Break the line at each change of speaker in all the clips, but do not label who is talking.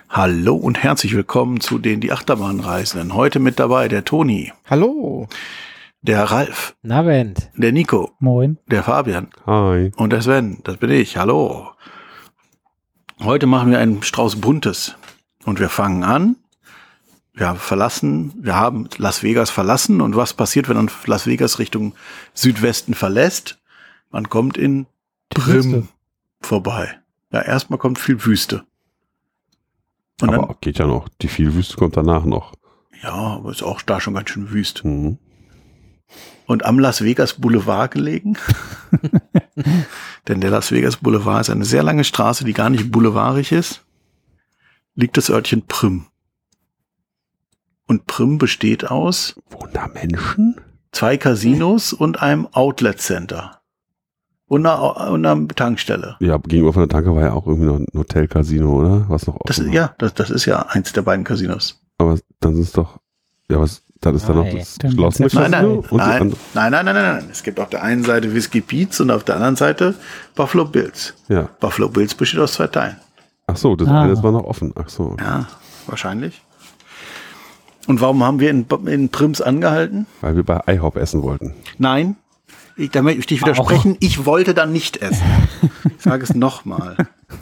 Hallo und herzlich willkommen zu die Achterbahnreisenden. Heute mit dabei der Toni.
Hallo.
Der Ralf.
Abend.
Der Nico.
Moin.
Der Fabian.
Hi.
Und der Sven. Das bin ich. Hallo. Heute machen wir einen Strauß Buntes. Und wir fangen an. Wir haben Las Vegas verlassen. Und was passiert, wenn man Las Vegas Richtung Südwesten verlässt? Man kommt in Prim vorbei. Ja, erstmal kommt viel Wüste. Und
aber
dann,
geht ja noch. Die viel Wüste kommt danach noch.
ja, aber ist auch da schon ganz schön wüst.
Mhm.
Und am Las Vegas Boulevard gelegen. Denn der Las Vegas Boulevard ist eine sehr lange Straße, die gar nicht boulevardig ist. Liegt das Örtchen Prim. Und Prim besteht aus
Wohnen da Menschen?
2 Casinos und einem Outlet Center. Und einer Tankstelle.
Ja, gegenüber von der Tanke war ja auch irgendwie noch ein Hotel-Casino, oder? Was noch
Das
offen
ist,
war.
das ist ja eins der beiden Casinos.
Aber dann ist doch... Ja, was... Dann ist da noch das
Dann
geschlossene
geht's jetzt-
Casino? Und das andere-
Nein. Es gibt auf der einen Seite Whiskey Pete's und auf der anderen Seite Buffalo Bills.
Ja.
Buffalo Bills besteht aus 2 Teilen.
Ach so, das eine war noch offen. Ach so.
Ja, wahrscheinlich. Und warum haben wir in Prims angehalten?
Weil wir bei IHOP essen wollten.
Nein, da möchte ich dich widersprechen. Ich wollte dann nicht essen. Ich sage es nochmal.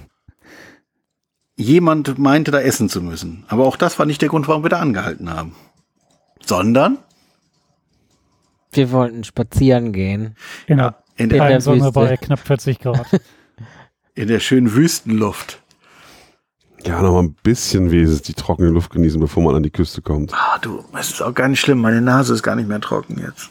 Jemand meinte, da essen zu müssen. Aber auch das war nicht der Grund, warum wir da angehalten haben. Sondern
Wir wollten spazieren gehen.
Genau.
in
der
der,
Sonne
Wüste.
bei knapp 40 Grad.
in der schönen Wüstenluft.
Ja, noch mal ein bisschen wenigstens die trockene Luft genießen, bevor man an die Küste kommt.
Ah, du, es ist auch gar nicht schlimm. Meine Nase ist gar nicht mehr trocken jetzt.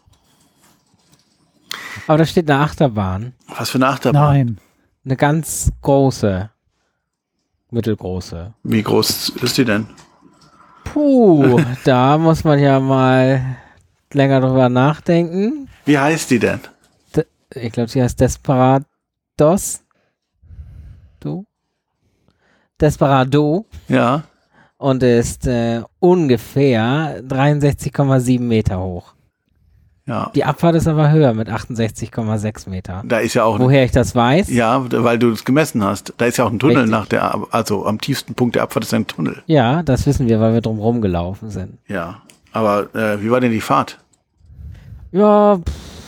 Aber da steht eine Achterbahn.
Was für eine Achterbahn.
Nein.
Eine ganz große. Mittelgroße.
Wie groß ist die denn?
Puh, da muss man ja mal länger drüber nachdenken.
Wie heißt die denn?
Ich glaube, sie heißt Desperados. Desperado.
Ja.
Und ist ungefähr 63,7 Meter hoch.
Ja.
Die Abfahrt ist aber höher mit 68,6 Meter.
Da ist ja auch
Woher ich das weiß?
Ja, weil du es gemessen hast. Da ist ja auch ein Tunnel
Richtig.
also am tiefsten Punkt der Abfahrt ist ein Tunnel.
Ja, das wissen wir, weil wir drum rumgelaufen sind.
Ja. Aber wie war denn die Fahrt?
Ja,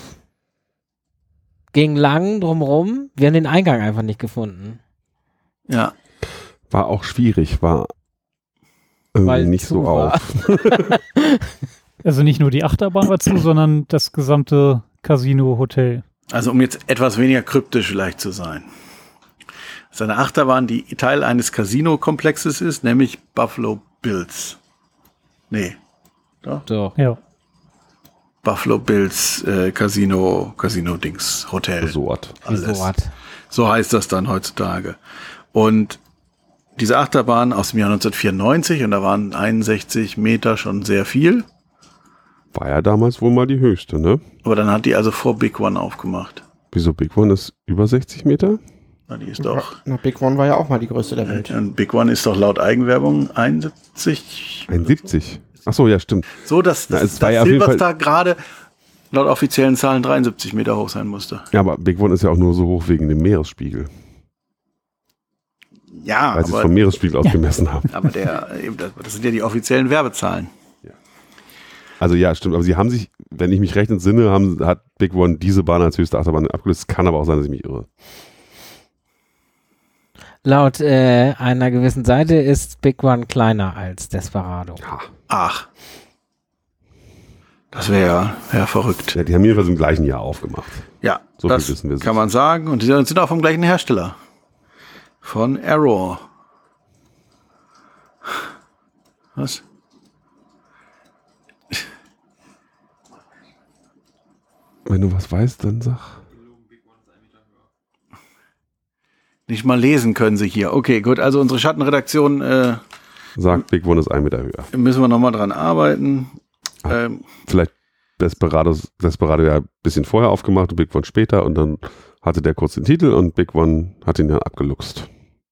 ging lang drumrum. Wir haben den Eingang einfach nicht gefunden.
Ja.
War auch schwierig, war irgendwie
Weil
nicht
zu
so
war.
auf.
Also nicht nur die Achterbahn war zu, sondern das gesamte Casino-Hotel.
Also um jetzt etwas weniger kryptisch vielleicht zu sein. Das ist eine Achterbahn, die Teil eines Casino-Komplexes ist, nämlich Buffalo Bills. Nee.
So.
Ja.
Buffalo Bills Casino-Dings, Hotel.
Resort.
Alles.
Resort.
So heißt das dann heutzutage. Und diese Achterbahn aus dem Jahr 1994, und da waren 61 Meter schon sehr viel.
War ja damals wohl mal die höchste, ne?
Aber dann hat die also vor Big One aufgemacht.
Wieso Big One ist über 60 Meter?
Na, die ist doch.
Na, Big One war ja auch mal die größte der Welt.
Und Big One ist doch laut Eigenwerbung 71.
71. Ach so, ja, stimmt.
So, dass
Na, es
das
war ja auf jeden
Silverstar gerade laut offiziellen Zahlen 73 Meter hoch sein musste.
Ja, aber Big One ist ja auch nur so hoch wegen dem Meeresspiegel.
Ja,
Weil sie es vom Meeresspiegel aus gemessen haben.
aber das sind ja die offiziellen Werbezahlen.
Also ja, stimmt. Aber sie haben sich, wenn ich mich recht entsinne, hat Big One diese Bahn als höchste Achterbahn abgelöst. Kann aber auch sein, dass ich mich irre.
Laut einer gewissen Seite ist Big One kleiner als Desperado.
Ach. Das wäre ja verrückt.
Ja, die haben jedenfalls im gleichen Jahr aufgemacht.
Ja,
So
das
viel wissen wir
kann man sagen. Und die sind auch vom gleichen Hersteller. Von Arrow. Was?
Wenn du was weißt, dann sag.
Nicht mal lesen können sie hier. Okay, gut. Also unsere Schattenredaktion
Sagt, Big One ist 1 Meter höher.
müssen wir nochmal dran arbeiten.
Vielleicht Desperado ja ein bisschen vorher aufgemacht und Big One später und dann hatte der kurz den Titel und Big One hat ihn ja abgeluchst.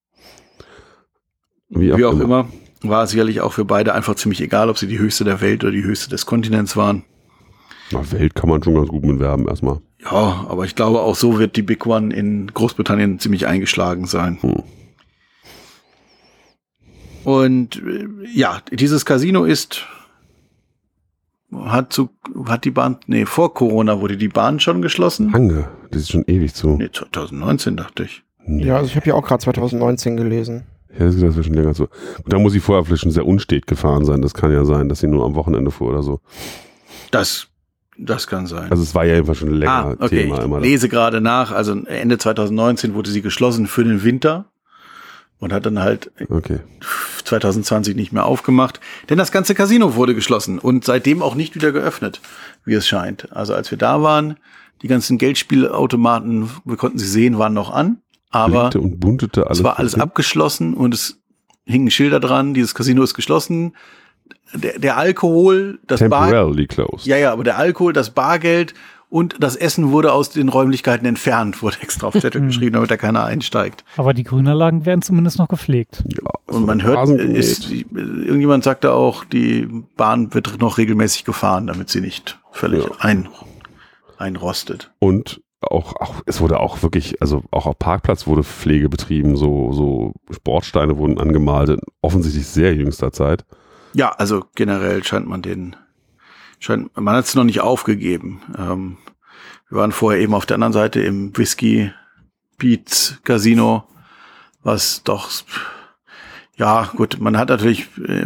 Wie auch immer.
War sicherlich auch für beide einfach ziemlich egal, ob sie die höchste der Welt oder die höchste des Kontinents waren.
Na, Welt kann man schon ganz gut mitwerben erstmal.
Ja, aber ich glaube, auch so wird die Big One in Großbritannien ziemlich eingeschlagen sein. Und ja, dieses Casino vor Corona wurde die Bahn schon geschlossen.
Lange, das ist schon ewig zu.
Nee, 2019 dachte ich.
Nee.
Ja, also ich habe ja auch gerade 2019 gelesen.
Ja, das ist schon länger so. Und da muss sie vorher vielleicht schon sehr unstet gefahren sein. Das kann ja sein, dass sie nur am Wochenende fuhr oder so.
Das kann sein.
Also es war ja jedenfalls schon länger
okay.
Thema.
Ich lese gerade nach, also Ende 2019 wurde sie geschlossen für den Winter und hat dann halt 2020 nicht mehr aufgemacht. Denn das ganze Casino wurde geschlossen und seitdem auch nicht wieder geöffnet, wie es scheint. Also als wir da waren, die ganzen Geldspielautomaten, wir konnten sie sehen, waren noch an. Aber
blinkte und buntete alles.
Es war alles abgeschlossen und es hingen Schilder dran, dieses Casino ist geschlossen. Der Alkohol, das
Temporarily closed.
Ja, aber der Alkohol, das Bargeld und das Essen wurde aus den Räumlichkeiten entfernt, wurde extra auf Zettel geschrieben, damit da keiner einsteigt.
Aber die Grünanlagen werden zumindest noch gepflegt.
Ja,
und man hört, irgendjemand sagte auch, die Bahn wird noch regelmäßig gefahren, damit sie nicht völlig einrostet.
Und es wurde auch wirklich, also auch auf Parkplatz wurde Pflege betrieben, so Sportsteine wurden angemalt, offensichtlich sehr jüngster Zeit.
Ja, also generell man hat es noch nicht aufgegeben. Wir waren vorher eben auf der anderen Seite im Whiskey Beats Casino, was doch, ja gut, man hat natürlich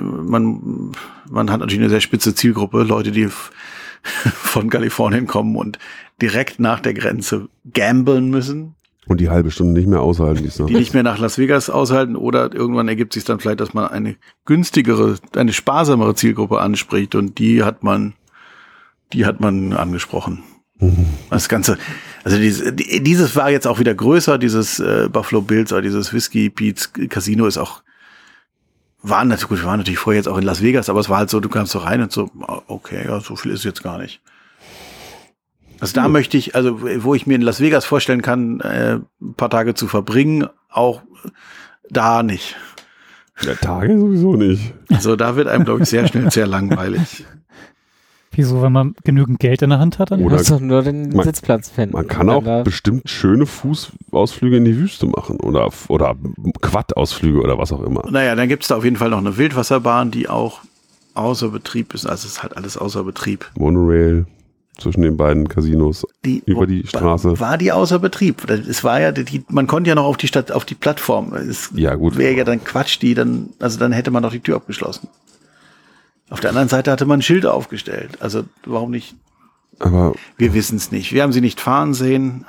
eine sehr spitze Zielgruppe, Leute, die von Kalifornien kommen und direkt nach der Grenze gamblen müssen.
Und die halbe Stunde nicht mehr aushalten.
Die nicht mehr nach Las Vegas aushalten oder irgendwann ergibt sich dann vielleicht, dass man eine günstigere, eine sparsamere Zielgruppe anspricht und die hat man angesprochen. Das Ganze, also dieses war jetzt auch wieder größer, dieses Buffalo Bills oder dieses Whiskey Beats Casino wir waren natürlich vorher jetzt auch in Las Vegas, aber es war halt so, du kamst so rein und so, okay, ja, so viel ist jetzt gar nicht. Also da möchte ich, also wo ich mir in Las Vegas vorstellen kann, ein paar Tage zu verbringen, auch da nicht.
Ja, Tage sowieso nicht.
Also da wird einem, glaube ich, sehr schnell sehr langweilig.
Wieso, wenn man genügend Geld in der Hand hat, dann
musst du nur den Sitzplatz finden.
Man kann auch bestimmt schöne Fußausflüge in die Wüste machen oder Quad-Ausflüge oder was auch immer.
Naja, dann gibt es da auf jeden Fall noch eine Wildwasserbahn, die auch außer Betrieb ist. Also es ist halt alles außer Betrieb.
Monorail zwischen den beiden Casinos über die Straße.
War die außer Betrieb? Es war ja, man konnte ja noch auf die Plattform.
Ja, gut.
Wäre ja dann Quatsch, dann hätte man doch die Tür abgeschlossen. Auf der anderen Seite hatte man ein Schild aufgestellt. Also warum nicht?
Aber
wir wissen es nicht. Wir haben sie nicht fahren sehen.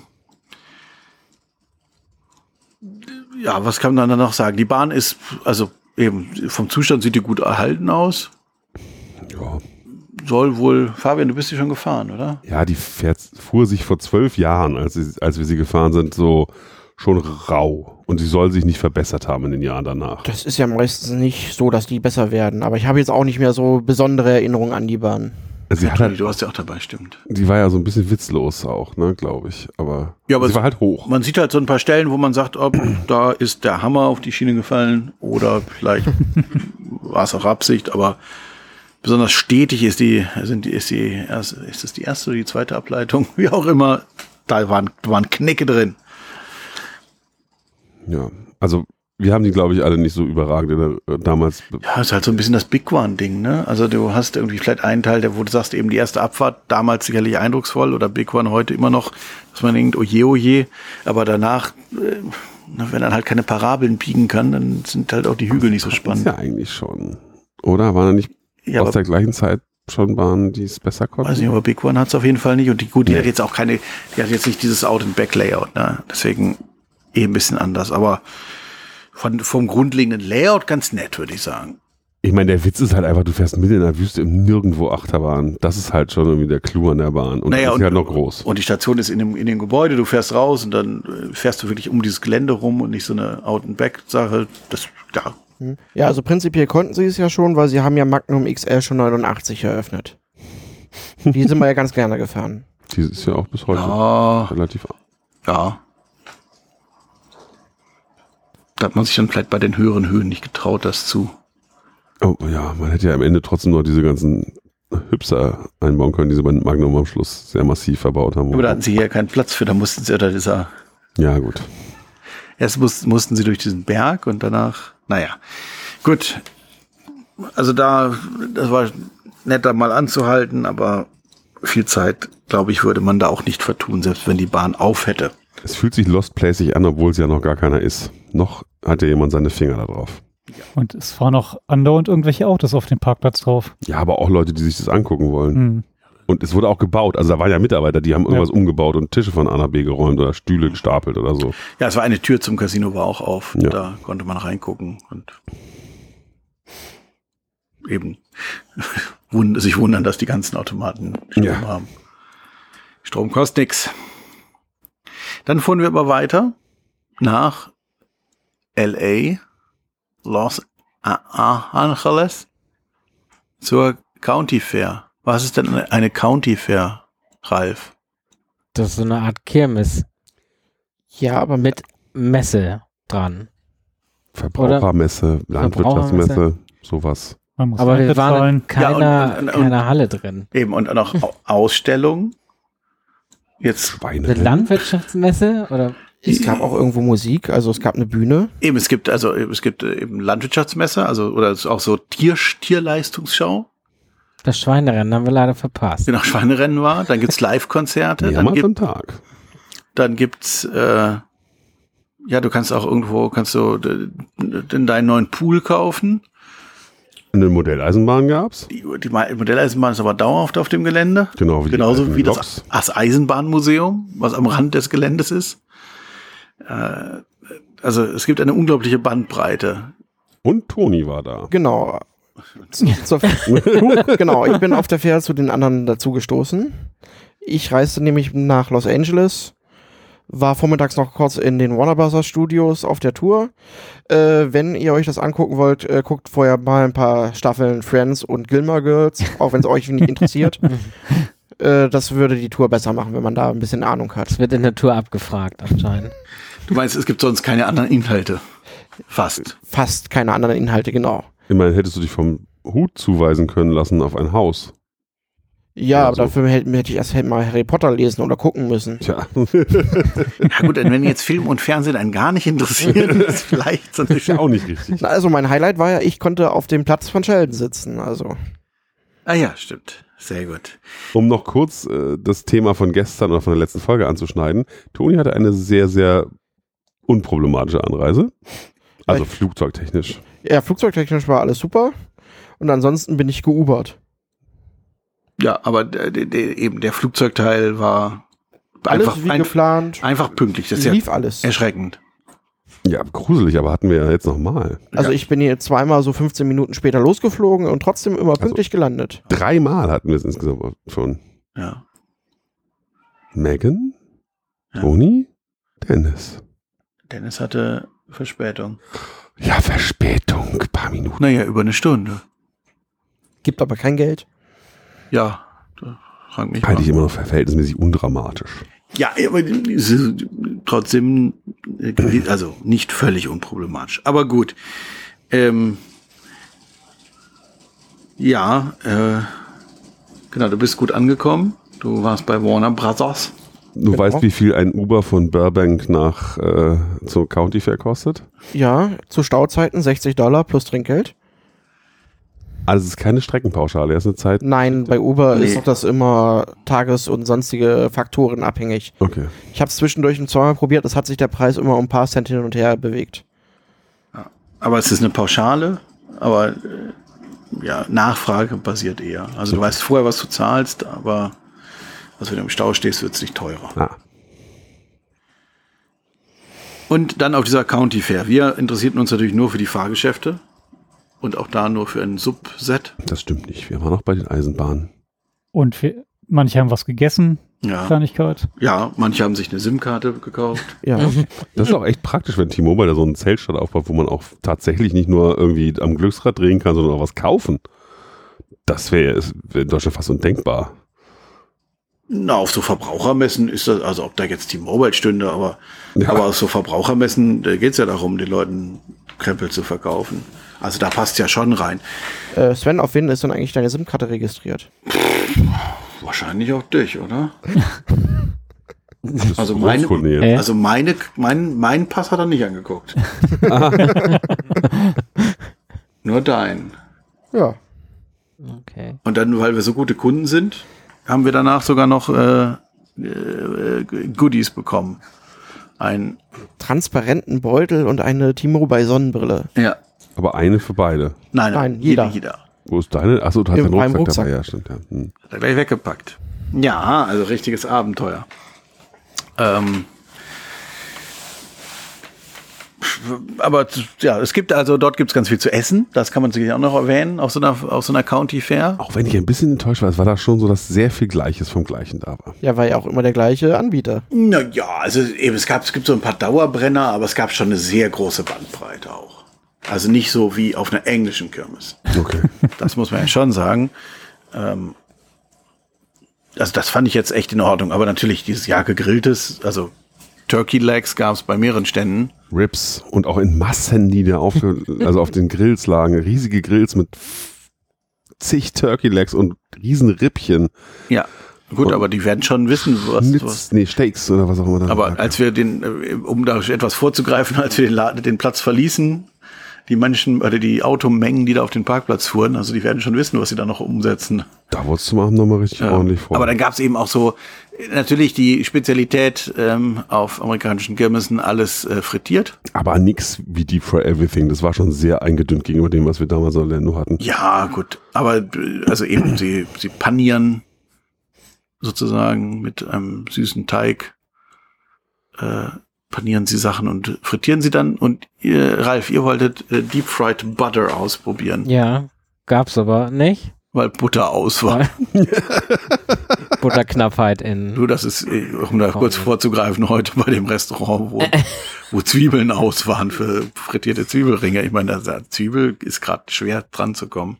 Ja, was kann man dann noch sagen? Die Bahn ist, also eben vom Zustand sieht die gut erhalten aus.
Ja.
Soll wohl, Fabian, du bist sie schon gefahren, oder?
Ja, die fuhr sich vor 12 Jahren, als wir sie gefahren sind, so schon rau. Und sie soll sich nicht verbessert haben in den Jahren danach.
Das ist ja meistens nicht so, dass die besser werden. Aber ich habe jetzt auch nicht mehr so besondere Erinnerungen an die Bahn.
Also
du warst ja auch dabei, stimmt.
Die war ja so ein bisschen witzlos auch, ne, glaube ich. Aber sie war halt hoch.
Man sieht halt so ein paar Stellen, wo man sagt, da ist der Hammer auf die Schiene gefallen oder vielleicht war es auch Absicht, aber besonders stetig ist es die erste oder die zweite Ableitung, wie auch immer, da waren Knicke drin.
Ja, also wir haben die, glaube ich, alle nicht so überragend damals.
Ja, ist halt so ein bisschen das Big One-Ding, ne? Also du hast irgendwie vielleicht einen Teil, wo du sagst, eben die erste Abfahrt, damals sicherlich eindrucksvoll oder Big One heute immer noch, dass man denkt, oje, aber danach, wenn dann halt keine Parabeln biegen kann, dann sind halt auch die Hügel nicht so spannend.
Das ist ja eigentlich schon, oder? Waren da nicht aus der gleichen Zeit schon Bahnen, die es besser konnten?
Weiß nicht, aber Big One hat es auf jeden Fall nicht und die hat jetzt auch die hat jetzt nicht dieses Out-and-Back-Layout, ne? Deswegen ein bisschen anders, aber vom grundlegenden Layout ganz nett, würde ich sagen.
Ich meine, der Witz ist halt einfach, du fährst mitten in der Wüste im Nirgendwo Achterbahn. Das ist halt schon irgendwie der Clou an der Bahn. Und das ist halt noch groß. Und
die Station ist in dem Gebäude, du fährst raus und dann fährst du wirklich um dieses Gelände rum und nicht so eine Out-and-Back-Sache.
Ja, also prinzipiell konnten sie es ja schon, weil sie haben ja Magnum XL schon 89 eröffnet. Die sind wir ja ganz gerne gefahren.
Die ist ja auch bis heute relativ.
Ja. Da hat man sich dann vielleicht bei den höheren Höhen nicht getraut, das zu.
Oh ja, man hätte ja am Ende trotzdem noch diese ganzen Hübser einbauen können, die sie bei Magnum am Schluss sehr massiv verbaut haben.
Aber da hatten sie hier keinen Platz für, da mussten sie, oder dieser.
Ja, gut.
Erst mussten sie durch diesen Berg und danach, naja. Gut. Also das war nett, da mal anzuhalten, aber viel Zeit, glaube ich, würde man da auch nicht vertun, selbst wenn die Bahn auf hätte.
Es fühlt sich Lost Place an, obwohl es ja noch gar keiner ist. Noch hat ja jemand seine Finger da drauf.
Und es fahren auch andauernd irgendwelche Autos auf dem Parkplatz drauf.
Ja, aber auch Leute, die sich das angucken wollen.
Hm.
Und es wurde auch gebaut. Also da waren ja Mitarbeiter, die haben irgendwas umgebaut und Tische von A nach B geräumt oder Stühle gestapelt oder so.
Ja, es war eine Tür zum Casino, war auch auf.
Ja.
Da konnte man reingucken und eben sich wundern, dass die ganzen Automaten Strom haben. Strom kostet nix. Dann fuhren wir aber weiter nach L.A., Los Angeles zur County Fair. Was ist denn eine County Fair, Ralf?
Das ist so eine Art Kirmes
Ja, aber
mit Messe dran.
Verbrauchermesse, Landwirtschaftsmesse, sowas.
Man muss
Aber wir
Eintritt
waren
zahlen.
in keiner,
und
keiner Halle drin.
Eben, und auch Ausstellungen. Jetzt,
Eine
Schweine.
Landwirtschaftsmesse oder
es gab auch irgendwo Musik, also es gab eine Bühne.
eben, es gibt eben Landwirtschaftsmesse, also, oder es ist auch so Tierleistungsschau,
das Schweinerennen haben wir leider verpasst.
die nach Schweinerennen war. Dann gibt's Live-Konzerte.
Mehrmals am Tag.
Dann gibt's, ja, du kannst auch irgendwo, in deinen neuen Pool kaufen.
Eine Modelleisenbahn gab's.
Die Modelleisenbahn ist aber dauerhaft auf dem Gelände.
Genau, wie die
Genauso
alten
wie
Loks.
das Eisenbahnmuseum, was am Rand des Geländes ist. Also es gibt eine unglaubliche Bandbreite.
Und Toni war da.
Genau. Genau, ich bin auf der Fähre zu den anderen dazugestoßen. Ich reiste nämlich nach Los Angeles, war vormittags noch kurz in den Warner Bros. Studios auf der Tour. Wenn ihr euch das angucken wollt, guckt vorher mal ein paar Staffeln Friends und Gilmore Girls, auch wenn es euch nicht interessiert. Das würde die Tour besser machen, wenn man da ein bisschen Ahnung hat.
Es wird in der Tour abgefragt anscheinend.
Du meinst, es gibt sonst keine anderen Inhalte? Fast.
Fast keine anderen Inhalte, genau.
Immerhin hättest du dich vom Hut zuweisen können lassen auf ein Haus.
Ja, aber
so.
dafür hätte ich erst mal Harry Potter lesen oder gucken müssen.
Tja.
Ja gut, wenn jetzt Film und Fernsehen einen gar nicht interessieren, ist vielleicht so eine
Ist ja auch nicht richtig.
Na, also mein Highlight war ja, ich konnte auf dem Platz von Sheldon sitzen. Also
Ah ja, stimmt. Sehr gut.
Um noch kurz das Thema von gestern oder von der letzten Folge anzuschneiden. Toni hatte eine sehr, sehr unproblematische Anreise. Also flugzeugtechnisch.
ja, flugzeugtechnisch war alles super. Und ansonsten bin ich geubert.
Ja, aber eben der Flugzeugteil war
Alles wie geplant.
einfach pünktlich. Das ist ja
Lief alles.
erschreckend.
Ja, gruselig, aber hatten wir ja jetzt nochmal.
Also ich bin hier zweimal so 15 Minuten später losgeflogen und trotzdem immer pünktlich gelandet.
3-mal hatten wir es insgesamt schon.
Ja.
Megan,
Ja.
Toni, Dennis.
Dennis hatte Verspätung.
Ja, Verspätung, ein paar Minuten.
Naja, über eine Stunde.
Gibt aber kein Geld.
Ja, frag mich
Halte ich
mal.
immer noch für verhältnismäßig undramatisch.
Ja, aber es ist trotzdem, also nicht völlig unproblematisch. Aber gut. Ja, genau, du bist gut angekommen. Du warst bei Warner Brothers.
Du
Genau.
weißt, wie viel ein Uber von Burbank nach zur County Fair kostet?
Ja, zu Stauzeiten $60 plus Trinkgeld.
Also es ist keine Streckenpauschale, es ist eine Zeit.
Nein, bei Uber
Nee.
ist doch das immer Tages- und sonstige Faktoren abhängig.
Okay.
Ich habe es zwischendurch zweimal probiert, es hat sich der Preis immer um ein paar Cent hin und her bewegt.
Aber es ist eine Pauschale, aber ja, Nachfrage basiert eher. Also du weißt vorher, was du zahlst, aber wenn du im Stau stehst, wird es nicht teurer.
Ah,
Und dann auf dieser County Fair. Wir interessierten uns natürlich nur für die Fahrgeschäfte und auch da nur für ein Subset.
das stimmt nicht. Wir waren noch bei den Eisenbahnen.
Und manche haben was gegessen,
Ja.
Kleinigkeit.
Ja, manche haben sich eine SIM-Karte gekauft.
Ja,
Das ist auch echt praktisch, wenn T-Mobile da so einen Zeltstand aufbaut, wo man auch tatsächlich nicht nur irgendwie am Glücksrad drehen kann, sondern auch was kaufen. Das wäre in Deutschland fast undenkbar.
Na, auf so Verbrauchermessen ist das, also ob da jetzt T-Mobile stünde, aber
Ja.
auf so Verbrauchermessen, da geht es ja darum, den Leuten Krempel zu verkaufen. Also da passt ja schon rein.
Sven, auf wen ist denn eigentlich deine SIM-Karte registriert?
Wahrscheinlich auch dich, oder?
Das ist
Also
Großkunde jetzt.
Also mein Pass hat er nicht angeguckt. Nur dein.
Ja.
Okay.
Und dann, weil wir so gute Kunden sind, haben wir danach sogar noch Goodies bekommen. Ein,
Transparenten Beutel und eine T-Mobile Sonnenbrille.
ja,
Aber eine für beide.
Nein, jeder.
Wo ist deine? Achso, du hast
In
den
meinem
Rucksack
Rucksack.
dabei, ja, stimmt. Ja.
Hat er gleich weggepackt. Ja, also richtiges Abenteuer. Aber ja, dort gibt es ganz viel zu essen. Das kann man sicherlich auch noch erwähnen, auf so einer County Fair.
Auch wenn ich ein bisschen enttäuscht war, es war da schon so, dass sehr viel Gleiches vom Gleichen da war.
Ja, war ja auch immer der gleiche Anbieter.
Naja, also eben, es gibt so ein paar Dauerbrenner, aber es gab schon eine sehr große Bandbreite auch. Also nicht so wie auf einer englischen Kirmes.
Okay.
Das muss man ja schon sagen. Also das fand ich jetzt echt in Ordnung. Aber natürlich dieses Jahr gegrilltes, also Turkey Legs gab es bei mehreren Ständen.
Ribs und auch in Massen, die da auf den Grills lagen. Riesige Grills mit zig Turkey Legs und riesen Rippchen.
Ja, gut,
Und
aber die werden schon wissen, was.
Steaks oder was auch immer da
Aber
lag.
als wir um da etwas vorzugreifen, als wir den Platz verließen, die Menschen oder die Automengen, die da auf den Parkplatz fuhren, also die werden schon wissen, was sie da noch umsetzen.
Da wurde es zum Abend nochmal richtig ordentlich vor.
Aber dann gab es eben auch so, natürlich die Spezialität auf amerikanischen Kirmessen, alles frittiert.
Aber nix wie Deep Fry Everything. Das war schon sehr eingedünnt gegenüber dem, was wir damals in Orlando hatten.
Ja, gut. Aber also eben, sie panieren sozusagen mit einem süßen Teig, panieren sie Sachen und frittieren sie dann. Und Ralf, ihr wolltet Deep Fried Butter ausprobieren,
Ja, gab's aber nicht.
weil Butter aus war.
Butterknappheit in.
Du, das ist, um da kurz vorzugreifen, heute bei dem Restaurant, wo Zwiebeln aus waren für frittierte Zwiebelringe. Ich meine, Zwiebel ist gerade schwer dran zu kommen.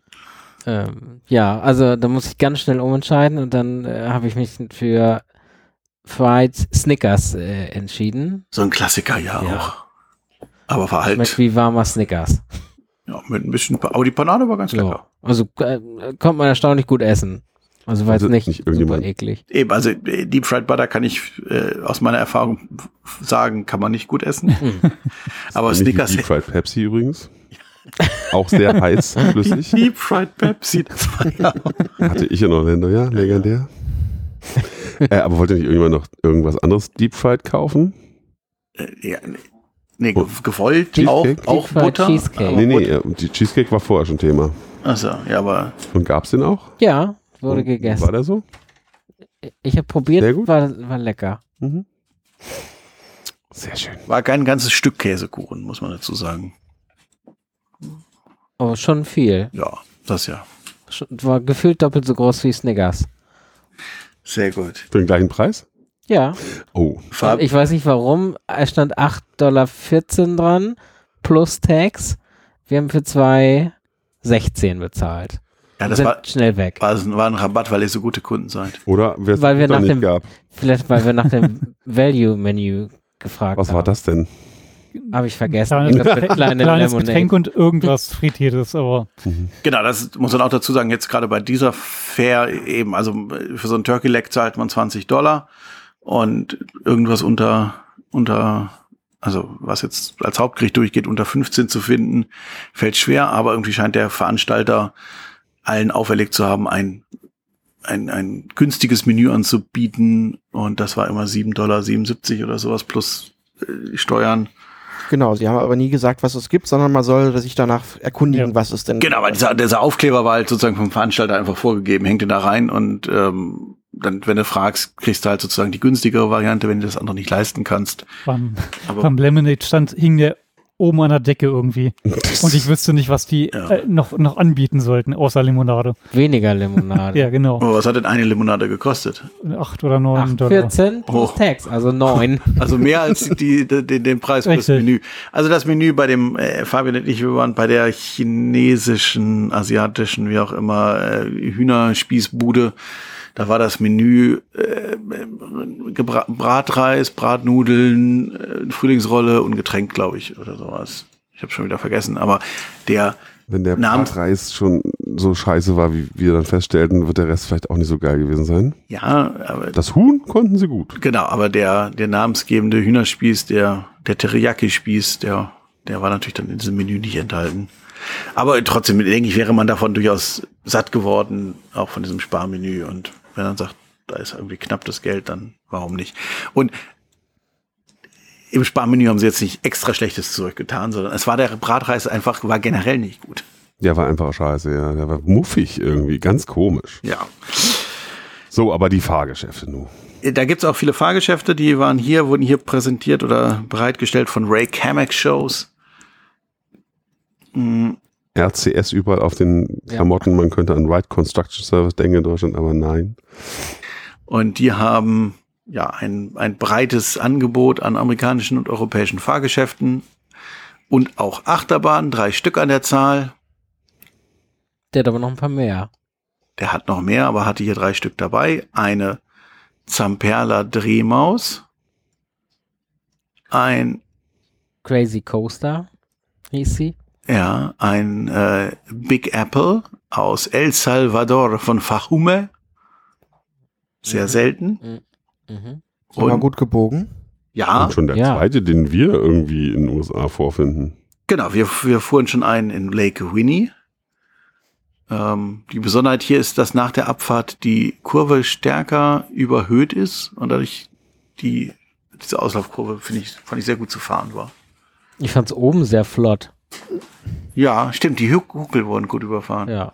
Ja, also da muss ich ganz schnell umentscheiden und dann habe ich mich für Fried Snickers entschieden.
So ein Klassiker ja auch. Aber war halt,
Schmeckt wie warmer Snickers.
ja, mit ein bisschen, aber die Panade war ganz lecker.
Ja. Also konnte man erstaunlich gut essen. Also war
Also
jetzt nicht
nicht
super
irgendjemand-
eklig.
Eben, also Deep Fried Butter kann ich aus meiner Erfahrung sagen, kann man nicht gut essen. Aber
Nicht wie
Snickers,
Deep Fried Pepsi übrigens. Auch sehr heiß, flüssig.
Deep Fried Pepsi, das war ja.
Hatte ich in Orlando, ja, legendär. Aber wollte nicht irgendjemand noch irgendwas anderes Deep Fried kaufen?
Ja, nee, gewollt,
Cheesecake?
auch
Deep Fried
Butter.
Cheesecake.
aber
Nee,
Butter.
die Cheesecake war vorher schon Thema.
Achso, ja, aber
Und gab's den auch?
Ja, wurde
Und
gegessen.
War der so?
Ich habe probiert,
Sehr gut.
war lecker.
Mhm. Sehr schön.
war kein ganzes Stück Käsekuchen, muss man dazu sagen.
Aber schon viel.
Ja, das ja.
War gefühlt doppelt so groß wie Snickers.
Sehr gut.
Für den gleichen Preis?
Ja.
Oh.
Farb,
Ich weiß nicht warum. Es stand $8,14 dran plus Tax. Wir haben für 2,16 bezahlt.
ja, das
Sind
war
schnell weg.
war ein Rabatt, weil ihr so gute Kunden seid.
Oder wer es
Weil wir
doch
nach
nicht
dem-
gab.
Vielleicht, weil wir nach dem Value-Menü gefragt haben.
Was war das denn?
Habe ich vergessen.
Kleines,
Ich glaub, eine kleine
kleines
Lemonade.
Getränk und irgendwas Frittiertes, aber
Genau, das muss man auch dazu sagen, jetzt gerade bei dieser Fair eben, also für so ein Turkey Leg zahlt man $20 und irgendwas unter, also was jetzt als Hauptgericht durchgeht, unter 15 zu finden, fällt schwer, aber irgendwie scheint der Veranstalter allen auferlegt zu haben, ein günstiges Menü anzubieten und das war immer $7,77 oder sowas plus Steuern.
Genau, sie haben aber nie gesagt, was es gibt, sondern man soll sich danach erkundigen,
Ja.
was es denn
Genau, weil dieser Aufkleber war halt sozusagen vom Veranstalter einfach vorgegeben, hängt den da rein und dann, wenn du fragst, kriegst du halt sozusagen die günstigere Variante, wenn du das andere nicht leisten kannst. Aber
beim Lemonade hing der oben an der Decke irgendwie. Und ich wüsste nicht, was die
Ja.
noch anbieten sollten, außer Limonade.
Weniger Limonade.
Ja, genau.
was hat denn eine Limonade gekostet?
8 oder 9 $.
14 plus
Oh.
Tax, also 9.
Also mehr als den Preis für das
Richtig.
Menü. Also das Menü bei dem Fabian und ich, wir waren bei der chinesischen, asiatischen, wie auch immer, Hühnerspießbude. Da war das Menü Bratreis, Bratnudeln, Frühlingsrolle und Getränk, glaube ich, oder sowas. Ich habe schon wieder vergessen, aber
Wenn der
Namens-
Bratreis schon so scheiße war, wie wir dann feststellten, wird der Rest vielleicht auch nicht so geil gewesen sein.
ja, aber
Das Huhn konnten sie gut.
genau, aber der namensgebende Hühnerspieß, der Teriyaki-Spieß, der Der war natürlich dann in diesem Menü nicht enthalten. Aber trotzdem, denke ich, wäre man davon durchaus satt geworden, auch von diesem Sparmenü. Und wenn man sagt, da ist irgendwie knapp das Geld, dann warum nicht? Und im Sparmenü haben sie jetzt nicht extra Schlechtes zurückgetan, sondern es war der Bratreis einfach, war generell nicht gut.
Der war einfach scheiße, ja. Der war muffig irgendwie, ganz komisch.
Ja.
So, aber die Fahrgeschäfte nun.
Da gibt's auch viele Fahrgeschäfte, die wurden hier präsentiert oder bereitgestellt von Ray Kamek Shows.
RCS überall auf den Klamotten, man könnte an Ride Construction Service denken in Deutschland, aber nein.
Und die haben ja ein breites Angebot an amerikanischen und europäischen Fahrgeschäften und auch Achterbahnen, 3 Stück an der Zahl.
Der hat aber noch ein paar mehr.
Der hat noch mehr, aber hatte hier 3 Stück dabei. Eine Zamperla Drehmaus. Ein
Crazy Coaster hieß sie.
Ja, ein Big Apple aus El Salvador von Fajume. Sehr selten.
Mhm.
War
Und
gut gebogen.
ja,
Und schon der zweite, den wir irgendwie in den USA vorfinden.
genau, wir fuhren schon einen in Lake Winnie. Die Besonderheit hier ist, dass nach der Abfahrt die Kurve stärker überhöht ist und dadurch diese Auslaufkurve fand ich sehr gut zu fahren war.
Ich fand's oben sehr flott.
Ja, stimmt, die Huckel wurden gut überfahren.
Ja.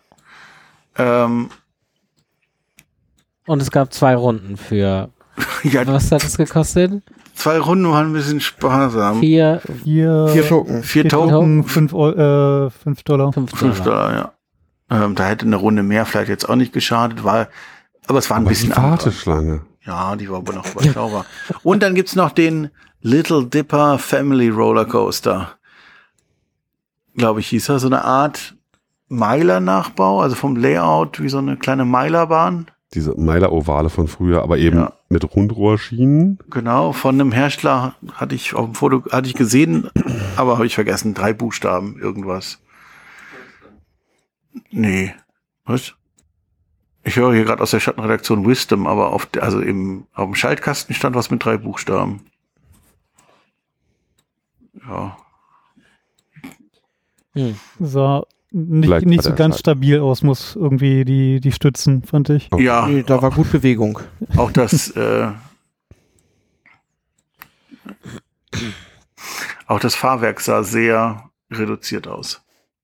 Und
es gab 2 Runden für.
ja,
Was hat es gekostet?
2 Runden waren ein bisschen sparsam.
4
4 Token.
4 Token,
$5.
$5, ja. Da hätte eine Runde mehr vielleicht jetzt auch nicht geschadet, aber es war ein
Aber
bisschen
die Warteschlange.
Ja, die war aber noch überschaubar. Und dann gibt's noch den Little Dipper Family Roller Coaster. Glaube ich, hieß er. So eine Art Meiler-Nachbau, also vom Layout wie so eine kleine Meilerbahn.
Diese Meiler-Ovale von früher, aber eben mit Rundrohrschienen.
Genau, von einem Hersteller hatte ich auf dem Foto gesehen, aber habe ich vergessen. 3 Buchstaben, irgendwas. Nee. Was? Ich höre hier gerade aus der Schattenredaktion Wisdom, aber auf dem Schaltkasten stand was mit 3 Buchstaben. Ja.
Sah
Vielleicht
nicht
war
so
der
ganz
Schalt.
stabil aus, muss irgendwie die Stützen, fand ich.
Okay.
Ja,
Nee, da war gut Bewegung.
auch das Fahrwerk sah sehr reduziert aus.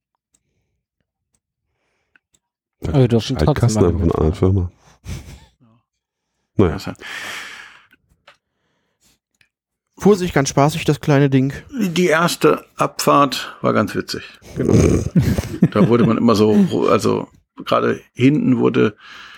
Aber wir durften trotzdem
Schaltkasten
mal
einfach von einer anderen Firma. Naja.
Fuhr sich ganz spaßig, das kleine Ding.
Die erste Abfahrt war ganz witzig. Genau. Da wurde man immer so, also gerade hinten wurde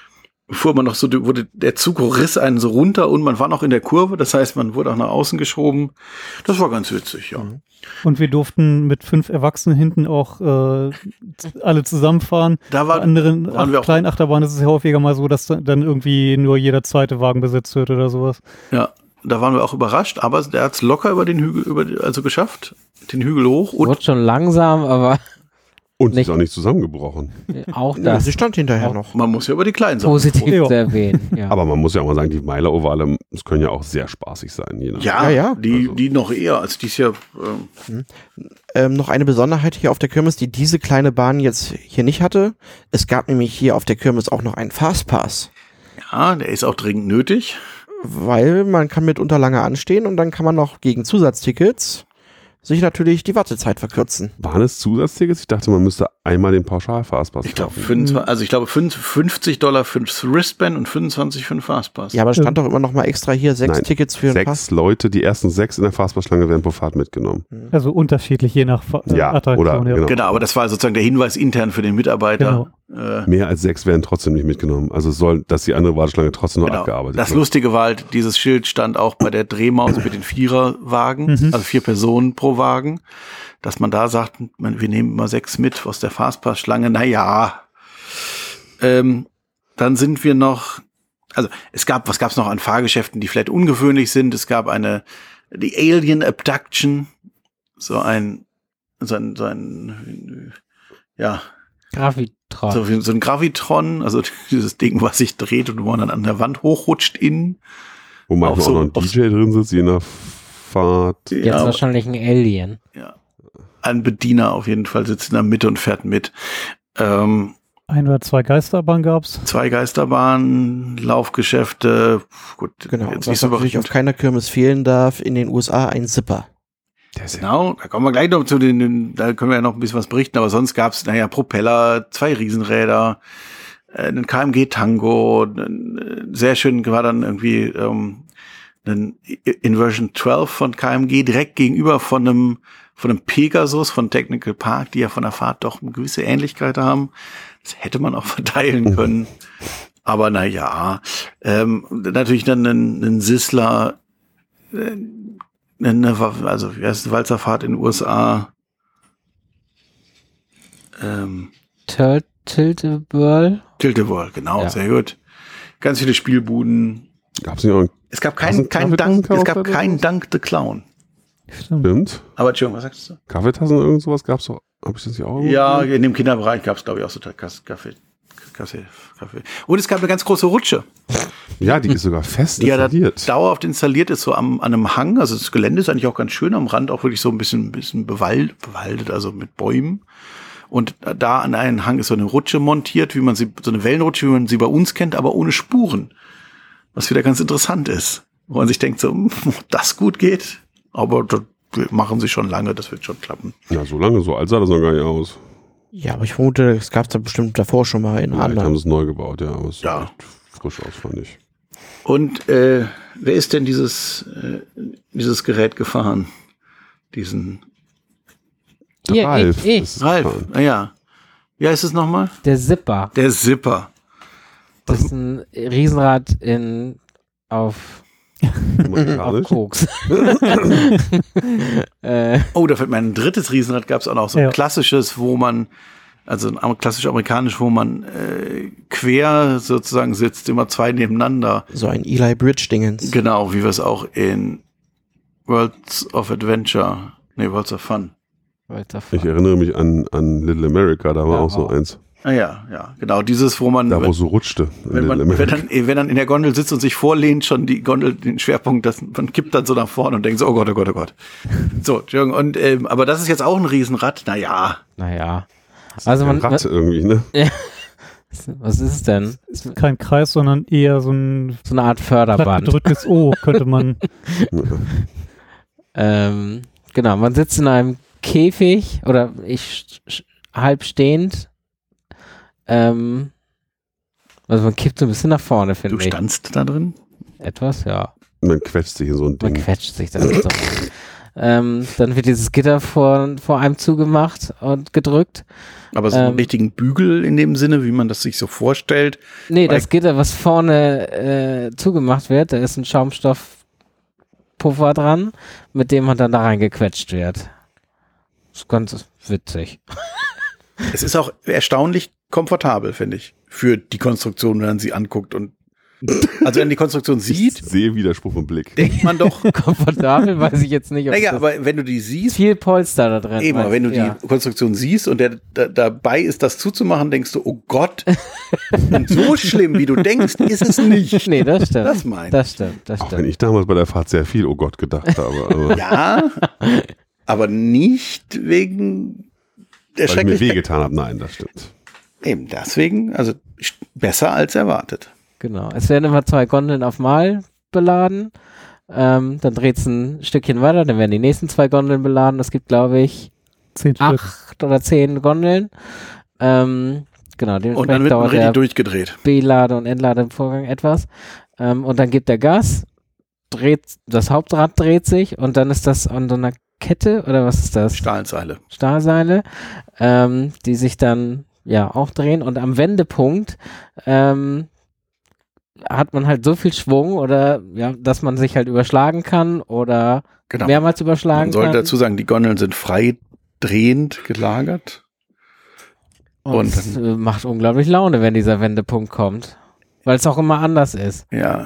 der Zug riss einen so runter und man war noch in der Kurve, das heißt, man wurde auch nach außen geschoben. Das war ganz witzig, ja.
Und wir durften mit 5 Erwachsenen hinten auch alle zusammenfahren.
Da
Bei anderen
waren wir auch-
kleinen Achterbahnen ist es ja häufiger mal so, dass dann irgendwie nur jeder zweite Wagen besetzt wird oder sowas.
Ja, da waren wir auch überrascht, aber der hat es locker über den Hügel, geschafft, den Hügel hoch und
Wurde schon langsam, aber
Und sie
Nicht-
ist auch nicht zusammengebrochen.
auch
Ja,
das
sie stand hinterher
Auch-
noch.
man muss ja über die kleinen Sachen
positiv
Ja.
zu erwähnen. Ja.
Aber man muss ja auch mal sagen, die Meiler-Ovale, es können ja auch sehr spaßig sein. Je nach
Ja,
Ja.
Die noch eher als dies Jahr.
Noch eine Besonderheit hier auf der Kirmes, die diese kleine Bahn jetzt hier nicht hatte. Es gab nämlich hier auf der Kirmes auch noch einen Fastpass.
Ja, der ist auch dringend nötig.
Weil man kann mitunter lange anstehen und dann kann man noch gegen Zusatztickets sich natürlich die Wartezeit verkürzen.
Waren es Zusatztickets? Ich dachte, man müsste einmal den Pauschalfastpass
Ich glaube,
kaufen.
$50 für das Wristband und 25 für den Fastpass.
Ja, aber stand doch immer noch mal extra hier 6
Nein,
Tickets für den
6
Pass.
Leute, die ersten 6 in der Fastpassschlange werden pro Fahrt mitgenommen.
Also unterschiedlich, je nach
Ja,
Attraktion.
oder, genau.
Genau, aber das war sozusagen der Hinweis intern für den Mitarbeiter.
Mehr als 6 werden trotzdem nicht mitgenommen. Also dass die andere Warteschlange trotzdem noch
Genau.
abgearbeitet
Das
wird.
Lustige war halt, dieses Schild stand auch bei der Drehmaus mit den Viererwagen, also 4 Personen pro Wagen, dass man da sagt, wir nehmen immer 6 mit aus der Fastpass-Schlange. Naja, dann sind wir noch, also was gab's noch an Fahrgeschäften, die vielleicht ungewöhnlich sind? Es gab die Alien Abduction, so ein
Gravitron.
so ein Gravitron, also dieses Ding, was sich dreht und wo man dann an der Wand hochrutscht innen.
Wo manchmal
auch so-
auch noch ein DJ drin sitzt, je nach Fahrt.
Jetzt wahrscheinlich ein Alien.
Ja. ein Bediener auf jeden Fall sitzt in der Mitte und fährt mit.
Ein oder zwei Geisterbahnen gab's.
2 Geisterbahnen, Laufgeschäfte, gut,
Genau,
jetzt
was
nicht so
natürlich auf
überraschend.
keiner Kirmes fehlen darf, in den USA ein Zipper.
Genau, da kommen wir gleich noch zu da können wir ja noch ein bisschen was berichten, aber sonst gab's, Propeller, 2 Riesenräder, einen KMG Tango, sehr schön war dann irgendwie ein Inversion 12 von KMG direkt gegenüber von einem Pegasus von Technical Park, die ja von der Fahrt doch eine gewisse Ähnlichkeit haben. Das hätte man auch verteilen können. Aber natürlich dann ein Sissler, also wie heißt die Walzerfahrt in den USA?
Tilt-A-Whirl.
Tilt-A-Whirl, genau,
Ja.
sehr gut. Ganz viele Spielbuden.
Gab's nicht auch
Es gab
Hast du
keinen Dank the Clown.
Stimmt.
Stimmt.
Aber Entschuldigung, was sagst du?
Kaffeetassen, irgend sowas gab's doch. Hab ich das nicht auch?
Ja, in dem Kinderbereich gab es, glaube ich, auch so Kaffee. Und es gab eine ganz große Rutsche,
Ja, die ist sogar fest
die ja da
installiert.
dauerhaft installiert ist, so an einem Hang. Also das Gelände ist eigentlich auch ganz schön am Rand, auch wirklich so ein bisschen bewaldet, also mit Bäumen. Und da an einem Hang ist so eine Rutsche montiert, so eine Wellenrutsche, wie man sie bei uns kennt, aber ohne Spuren. Was wieder ganz interessant ist. Wo man sich denkt, so, ob das gut geht. Aber das machen sie schon lange, das wird schon klappen.
Ja, so lange, so alt sah das noch gar nicht aus.
Ja, aber ich vermute, es gab es da bestimmt davor schon mal in
Vielleicht haben
anderen.
sie es neu gebaut, ja, aber es sah
Ja.
echt frisch aus, fand ich.
Und wer ist denn dieses Gerät gefahren?
Hier,
Ralf.
ich.
das ist
Ralf,
gefahren.
ja. Wie heißt es nochmal?
Der Zipper.
Der Zipper.
Das ist ein Riesenrad auf
Amerikanisch.
Koks.
Oh, da fällt mir ein drittes Riesenrad, gab es auch noch so ein
Ja.
klassisches, klassisch amerikanisch, wo man quer sozusagen sitzt, immer 2 nebeneinander.
So ein Eli Bridge-Dingens.
Genau, wie wir es auch in Worlds of Fun.
Ich erinnere mich an Little America, da war
Ja,
auch so
auch.
eins.
Ah ja, genau, dieses, wo man,
Da, wo es so rutschte. in
wenn
Little
man
America.
wenn dann in der Gondel sitzt und sich vorlehnt, schon die Gondel, den Schwerpunkt, man kippt dann so nach vorne und denkt so, oh Gott, oh Gott, oh Gott. So, Entschuldigung, und, aber das ist jetzt auch ein Riesenrad, naja.
Naja. Also
Ein Rad irgendwie, ne?
was ist es denn?
Ist kein Kreis, sondern eher so ein
So eine Art Förderband.
gedrücktes O, könnte man.
Genau, man sitzt in einem Käfig oder halb stehend. Also man kippt so ein bisschen nach vorne,
Du
finde ich.
standst da drin?
Etwas, ja.
Man quetscht sich in so ein
Man
Ding.
quetscht sich da so. Dann wird dieses Gitter vor einem zugemacht und gedrückt.
Aber so einen richtigen Bügel in dem Sinne, wie man das sich so vorstellt.
Nee,
Weil-
das Gitter, was vorne zugemacht wird, da ist ein Schaumstoffpuffer dran, mit dem man dann da reingequetscht wird. Das ist ganz witzig.
Es ist auch erstaunlich komfortabel, finde ich, für die Konstruktion, wenn man sie anguckt. Und also wenn die Konstruktion
Ich
sieht,
sehe Widerspruch im Blick.
denkt man doch,
Komfortabel weiß ich jetzt nicht, ob
naja,
das
aber wenn du die siehst,
viel Polster da drin.
eben, aber wenn du die Konstruktion siehst und der dabei ist, das zuzumachen, denkst du, oh Gott, und so schlimm, wie du denkst, ist es nicht.
Nee, das stimmt.
Das meine ich.
Das stimmt.
Auch wenn ich damals bei der Fahrt sehr viel oh Gott gedacht habe. Aber
Ja, aber nicht wegen der
weil ich mir
Schrecklichkeit.
wehgetan habe. Nein, das stimmt.
Eben deswegen, also besser als erwartet.
Genau. Es werden immer 2 Gondeln auf Mal beladen. Dann dreht es ein Stückchen weiter, dann werden die nächsten 2 Gondeln beladen. Es gibt, glaube ich,
10 Stück.
8 oder 10 Gondeln. Genau,
Und dann
dementsprechend
wird man
dauert
richtig
der
durchgedreht.
Belade- und Entladevorgang etwas. Und dann gibt er Gas, das Hauptrad dreht sich und dann ist das an so einer Kette, oder was ist das?
Stahlseile.
Stahlseile, die sich dann ja auch drehen und am Wendepunkt hat man halt so viel Schwung oder ja, dass man sich halt überschlagen kann oder
Genau.
mehrmals überschlagen
Man sollte
kann.
dazu sagen, die Gondeln sind frei drehend gelagert.
Und es macht unglaublich Laune, wenn dieser Wendepunkt kommt. Weil es auch immer anders ist.
Ja,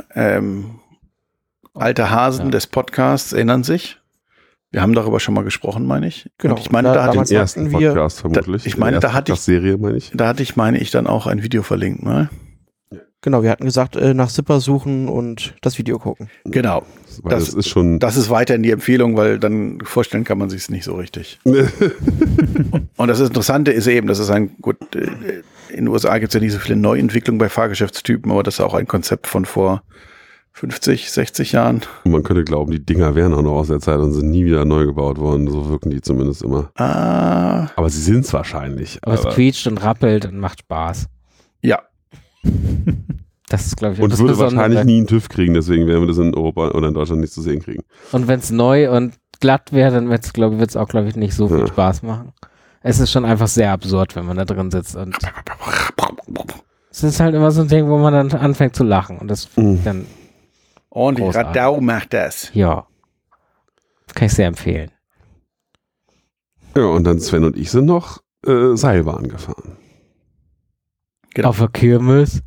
alte Hasen
Ja.
des Podcasts erinnern sich. Wir haben darüber schon mal gesprochen, meine ich.
Genau.
Und ich meine,
Da-
da hatte
damals-
Den ersten
hatten wir-
Podcast vermutlich.
ich meine,
In der
da hatte ich-
Podcast-Serie, meine ich.
ich, meine ich, dann auch ein Video verlinkt, ne?
Genau, wir hatten gesagt, nach Zipper suchen und das Video gucken.
Genau.
Weil das ist schon.
Das ist weiterhin die Empfehlung, weil dann vorstellen kann man sich es nicht so richtig. Und das Interessante ist eben, das ist in den USA gibt es ja nicht so viele Neuentwicklungen bei Fahrgeschäftstypen, aber das ist auch ein Konzept von vor 50, 60 Jahren.
Man könnte glauben, die Dinger wären auch noch aus der Zeit und sind nie wieder neu gebaut worden. So wirken die zumindest immer. Aber sie sind es wahrscheinlich.
Aber es quietscht und rappelt und macht Spaß.
Ja.
Das ist, glaube ich,
und
das
würde
Besondere.
wahrscheinlich nie einen TÜV kriegen, deswegen werden wir das in Europa oder in Deutschland nicht zu sehen kriegen.
Und wenn es neu und glatt wäre, dann wird es auch, glaube ich, nicht so viel Spaß machen. Es ist schon einfach sehr absurd, wenn man da drin sitzt. Und es ist halt immer so ein Ding, wo man dann anfängt zu lachen. Und das dann
Und die
großartig.
Radau macht das.
Ja. Kann ich sehr empfehlen.
Ja, und dann Sven und ich sind noch Seilbahn gefahren.
Genau.
Auf der Kirmes.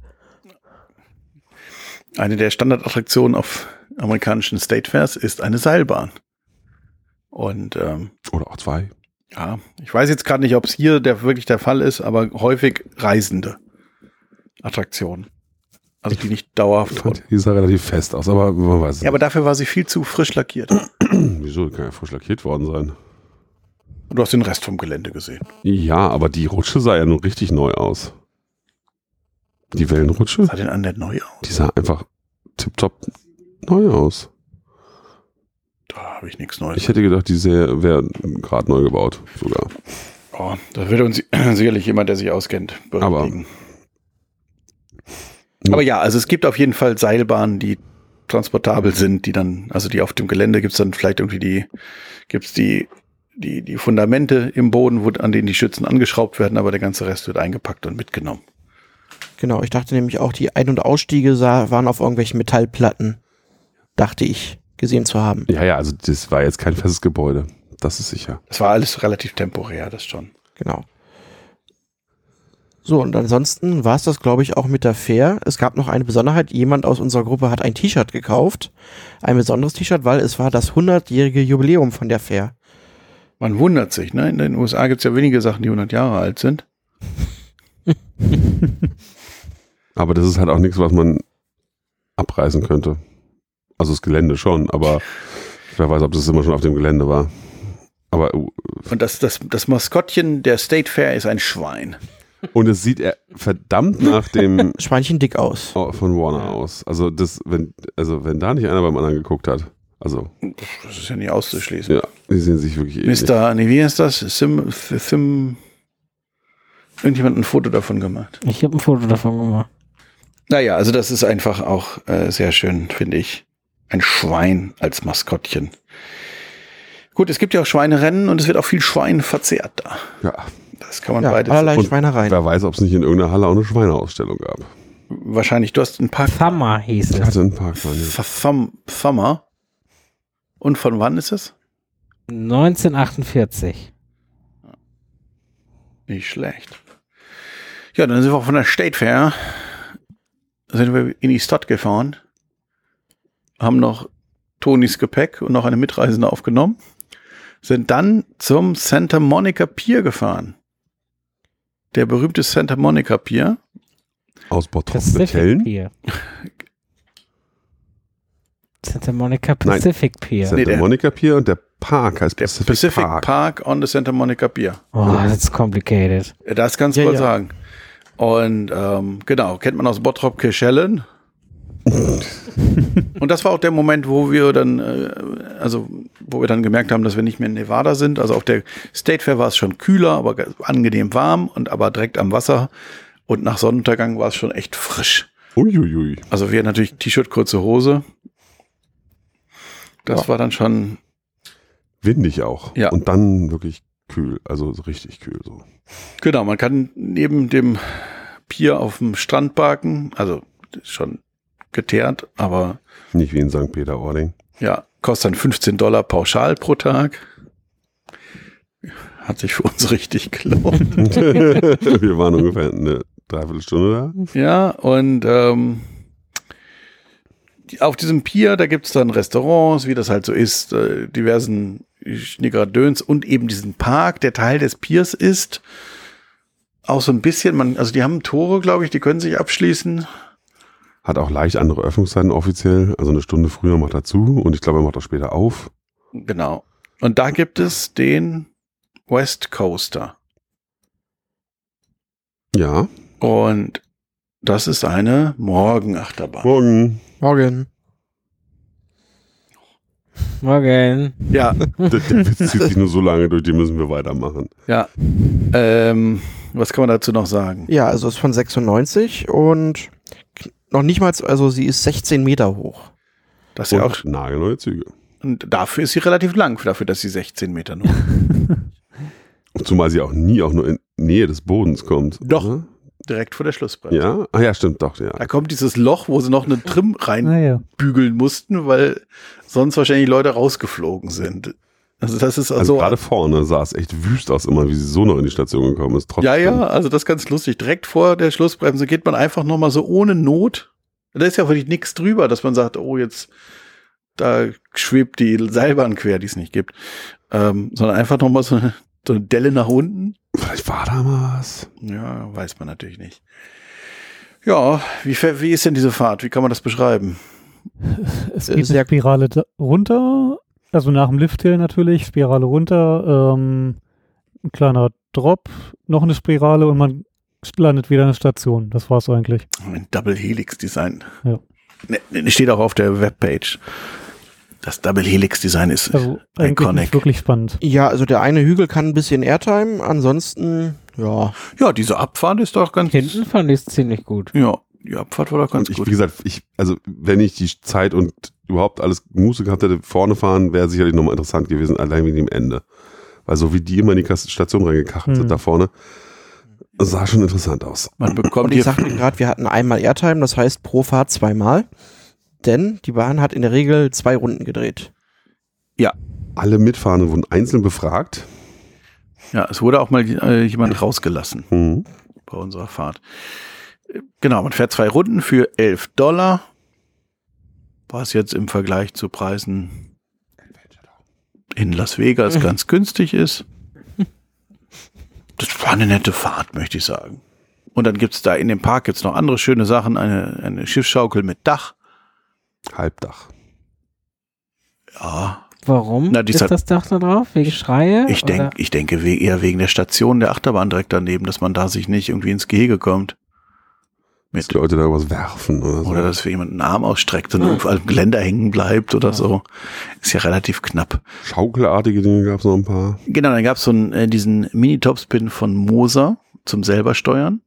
Eine der Standardattraktionen auf amerikanischen State Fairs ist eine Seilbahn. Und
Oder auch 2.
ja, ich weiß jetzt gerade nicht, ob es hier wirklich der Fall ist, aber häufig reisende Attraktionen. Also die nicht dauerhaft.
Die sah relativ fest aus, aber man weiß es
Ja, aber dafür war sie viel zu frisch lackiert.
nicht. Wieso? Kann ja frisch lackiert worden sein.
Und du hast den Rest vom Gelände gesehen.
Ja, aber die Rutsche sah ja nun richtig neu aus. Die Wellenrutsche,
Sah denn an der neu aus?
die sah einfach tipptopp neu aus.
Da habe ich nichts Neues.
Ich hätte gedacht, die wäre gerade neu gebaut, sogar.
Oh, da wird uns sicherlich jemand, der sich auskennt, berichtigen. Aber ja, also es gibt auf jeden Fall Seilbahnen, die transportabel sind, die dann, also die auf dem Gelände gibt's dann vielleicht irgendwie die Fundamente im Boden, an denen die Schützen angeschraubt werden, aber der ganze Rest wird eingepackt und mitgenommen.
Genau, ich dachte nämlich auch, die Ein- und Ausstiege waren auf irgendwelchen Metallplatten, dachte ich, gesehen zu haben.
Ja, also das war jetzt kein festes Gebäude. Das ist sicher.
Das war alles relativ temporär, das schon.
Genau. So, und ansonsten war es das, glaube ich, auch mit der Fair. Es gab noch eine Besonderheit. Jemand aus unserer Gruppe hat ein T-Shirt gekauft. Ein besonderes T-Shirt, weil es war das 100-jährige Jubiläum von der Fair.
Man wundert sich, ne? In den USA gibt's ja wenige Sachen, die 100 Jahre alt sind.
Aber das ist halt auch nichts, was man abreißen könnte. Also das Gelände schon, aber wer weiß, ob das immer schon auf dem Gelände war. Aber
Und das Maskottchen der State Fair ist ein Schwein.
und es sieht verdammt nach dem
Schweinchen dick aus.
von Warner aus. Also wenn da nicht einer beim anderen geguckt hat. Also
Das ist ja nicht auszuschließen.
ja, die sehen sich wirklich ähnlich.
Wie heißt das? Irgendjemand hat ein Foto davon gemacht.
Ich habe ein Foto davon gemacht.
Naja, also das ist einfach auch sehr schön, finde ich. Ein Schwein als Maskottchen. Gut, es gibt ja auch Schweinerennen und es wird auch viel Schwein verzehrt da.
Ja,
Das kann man
Ja,
beides.
allerlei
Und
Schweinereien.
wer weiß, ob es nicht in irgendeiner Halle auch eine Schweineausstellung gab.
Wahrscheinlich, du hast einen Park.
Summer hieß
Ich
es.
hatte einen Parkplan. Ja.
Thummer. Und von wann ist es?
1948.
Nicht schlecht. Ja, dann sind wir von der State Fair, sind wir in die Stadt gefahren, haben noch Tonis Gepäck und noch eine Mitreisende aufgenommen, sind dann zum Santa Monica Pier gefahren. Der berühmte Santa Monica Pier.
Aus Bottrop mit Hellen.
Pier. Santa Monica Pacific Pier.
Santa Monica Pier und der Park heißt
Der Pacific Park on the Santa Monica Pier.
Oh, that's complicated.
Das kannst du
Ja,
wohl
ja.
sagen. Und genau, kennt man aus Bottrop Kirchhellen. Und das war auch der Moment, wo wir dann, wo wir dann gemerkt haben, dass wir nicht mehr in Nevada sind. Also auf der State Fair war es schon kühler, aber angenehm warm und aber direkt am Wasser. Und nach Sonnenuntergang war es schon echt frisch.
Uiuiui.
Also wir natürlich T-Shirt, kurze Hose. Das war dann schon.
Windig auch.
Ja.
Und dann wirklich kühl. Also so richtig kühl. So.
Genau, man kann neben dem Pier auf dem Strand parken. Also schon geteert, aber
Nicht wie in St. Peter-Ording.
ja, kostet dann $15 pauschal pro Tag. Hat sich für uns richtig gelohnt.
Wir waren ungefähr eine Dreiviertelstunde da.
Ja, und auf diesem Pier, da gibt's dann Restaurants, wie das halt so ist, diversen Schnickerdöns und eben diesen Park, der Teil des Piers ist. Auch so ein bisschen, also die haben Tore, glaube ich, die können sich abschließen.
Hat auch leicht andere Öffnungszeiten offiziell. Also eine Stunde früher macht er zu und ich glaube, er macht auch später auf.
Genau. Und da gibt es den West Coaster.
Ja.
Und das ist eine Morgenachterbahn.
Morgen.
Morgen.
Morgen.
Ja,
Der Witz zieht sich nur so lange durch, den müssen wir weitermachen.
ja. Was kann man dazu noch sagen?
Ja, also ist von 96 und noch nicht mal, also sie ist 16 Meter hoch.
Das ist ja auch,
Und nagelneue Züge.
und dafür ist sie relativ lang, dafür, dass sie 16 Meter nur.
Zumal sie auch nie auch nur in Nähe des Bodens kommt.
Doch.
Oder?
Direkt vor der Schlussbremse.
Ja? Ah ja, stimmt, doch, ja.
Da kommt dieses Loch, wo sie noch eine Trim
Naja.
reinbügeln mussten, weil sonst wahrscheinlich Leute rausgeflogen sind. Also das ist
Also
also
gerade vorne sah es echt wüst aus immer, wie sie so noch in die Station gekommen ist. Trotzdem.
ja, also das ist ganz lustig. Direkt vor der Schlussbremse geht man einfach nochmal so ohne Not. Da ist ja wirklich nichts drüber, dass man sagt, oh, jetzt da schwebt die Seilbahn quer, die es nicht gibt. Sondern einfach nochmal so eine Delle nach unten.
Vielleicht war da mal was.
Ja, weiß man natürlich nicht. Ja, wie ist denn diese Fahrt? Wie kann man das beschreiben?
Es geht
Sehr-
eine Spirale runter, also nach dem Lifthill natürlich, Spirale runter, ein kleiner Drop, noch eine Spirale und man landet wieder in der Station. Das war's eigentlich.
Ein Double Helix Design.
Ja.
Ne, steht auch auf der Webpage. Das Double Helix Design ist
Also eigentlich
iconic.
nicht wirklich spannend.
Ja, also der eine Hügel kann ein bisschen Airtime, ansonsten, ja.
Ja, diese Abfahrt ist doch ganz.
Hinten fand ich es ziemlich gut.
Ja, die Abfahrt war doch ganz
Und
gut.
wie gesagt, also wenn ich die Zeit und überhaupt alles Muße gehabt hätte, vorne fahren, wäre sicherlich nochmal interessant gewesen, allein wegen dem Ende. Weil so wie die immer in die Station reingekachelt sind da vorne, das sah schon interessant aus.
Man bekommt
Und ich
hier
sagte gerade, wir hatten einmal Airtime, das heißt pro Fahrt zweimal. Denn die Bahn hat in der Regel 2 Runden gedreht.
Alle Mitfahrenden wurden einzeln befragt.
ja, es wurde auch mal jemand rausgelassen
Mhm.
bei unserer Fahrt. Genau, man fährt 2 Runden für $11, was jetzt im Vergleich zu Preisen in Las Vegas ganz günstig ist. Das war eine nette Fahrt, möchte ich sagen. Und dann gibt's da in dem Park gibt's noch andere schöne Sachen, eine Schiffsschaukel mit Dach.
Halbdach.
Ja,
Warum
Na, die
ist
hat-
das Dach da drauf? Wegen Schreie?
ich
Oder?
denke eher wegen der Station der Achterbahn direkt daneben, dass man da sich nicht irgendwie ins Gehege kommt.
Dass die Leute da was werfen oder so.
Oder dass für jemanden einen Arm ausstreckt und irgendwo am Geländer hängen bleibt oder so. Ist ja relativ knapp.
Schaukelartige Dinge gab es noch ein paar.
Genau, dann gab es so diesen Mini-Topspin von Moser zum selber steuern.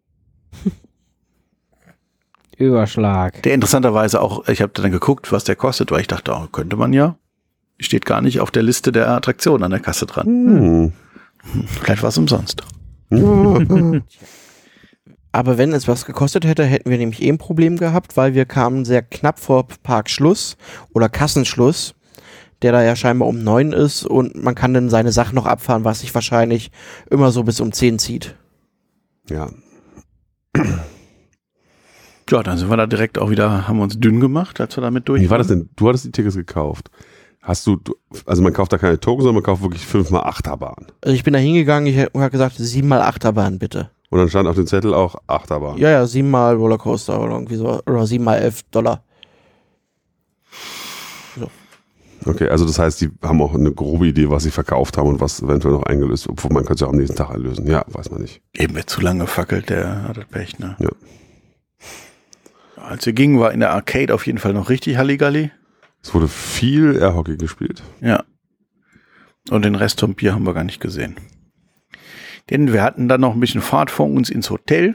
Überschlag.
Der interessanterweise auch, ich habe dann geguckt, was der kostet, weil ich dachte, oh, könnte man ja. Steht gar nicht auf der Liste der Attraktionen an der Kasse dran.
Hm.
Vielleicht war es umsonst.
Ja.
Aber wenn es was gekostet hätte, hätten wir nämlich ein Problem gehabt, weil wir kamen sehr knapp vor Parkschluss oder Kassenschluss, der da ja scheinbar um 9 ist und man kann dann seine Sachen noch abfahren, was sich wahrscheinlich immer so bis um 10 zieht.
Ja.
Ja, dann sind wir da direkt auch wieder, haben wir uns dünn gemacht, als wir damit durch
Wie war das denn? Du hattest die Tickets gekauft. Also man kauft da keine Tokens, sondern man kauft wirklich 5x Achterbahn.
Also ich bin da hingegangen, ich habe gesagt, 7-mal Achterbahn bitte.
Und dann stand auf dem Zettel auch Achterbahn.
Ja, 7-mal Rollercoaster oder irgendwie so, oder 7-mal $11.
Okay, also das heißt, die haben auch eine grobe Idee, was sie verkauft haben und was eventuell noch eingelöst wird. Obwohl man könnte es ja auch am nächsten Tag einlösen. Ja, weiß man nicht.
Eben wird zu lange gefackelt, der hat das Pech, ne?
Ja.
Als wir gingen, war in der Arcade auf jeden Fall noch richtig Halligalli.
Es wurde viel Airhockey gespielt.
Ja. Und den Rest vom Bier haben wir gar nicht gesehen. Denn wir hatten dann noch ein bisschen Fahrt vor uns ins Hotel.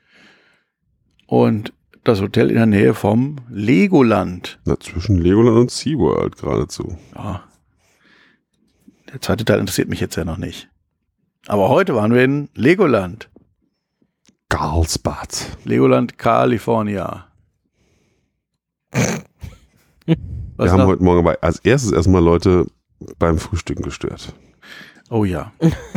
Und das Hotel in der Nähe vom Legoland.
Na, zwischen Legoland und SeaWorld geradezu.
Ja. Der zweite Teil interessiert mich jetzt ja noch nicht. Aber heute waren wir in Legoland.
Carlsbad.
Legoland, California.
Wir haben heute Morgen als erstes erstmal Leute beim Frühstücken gestört.
Oh ja.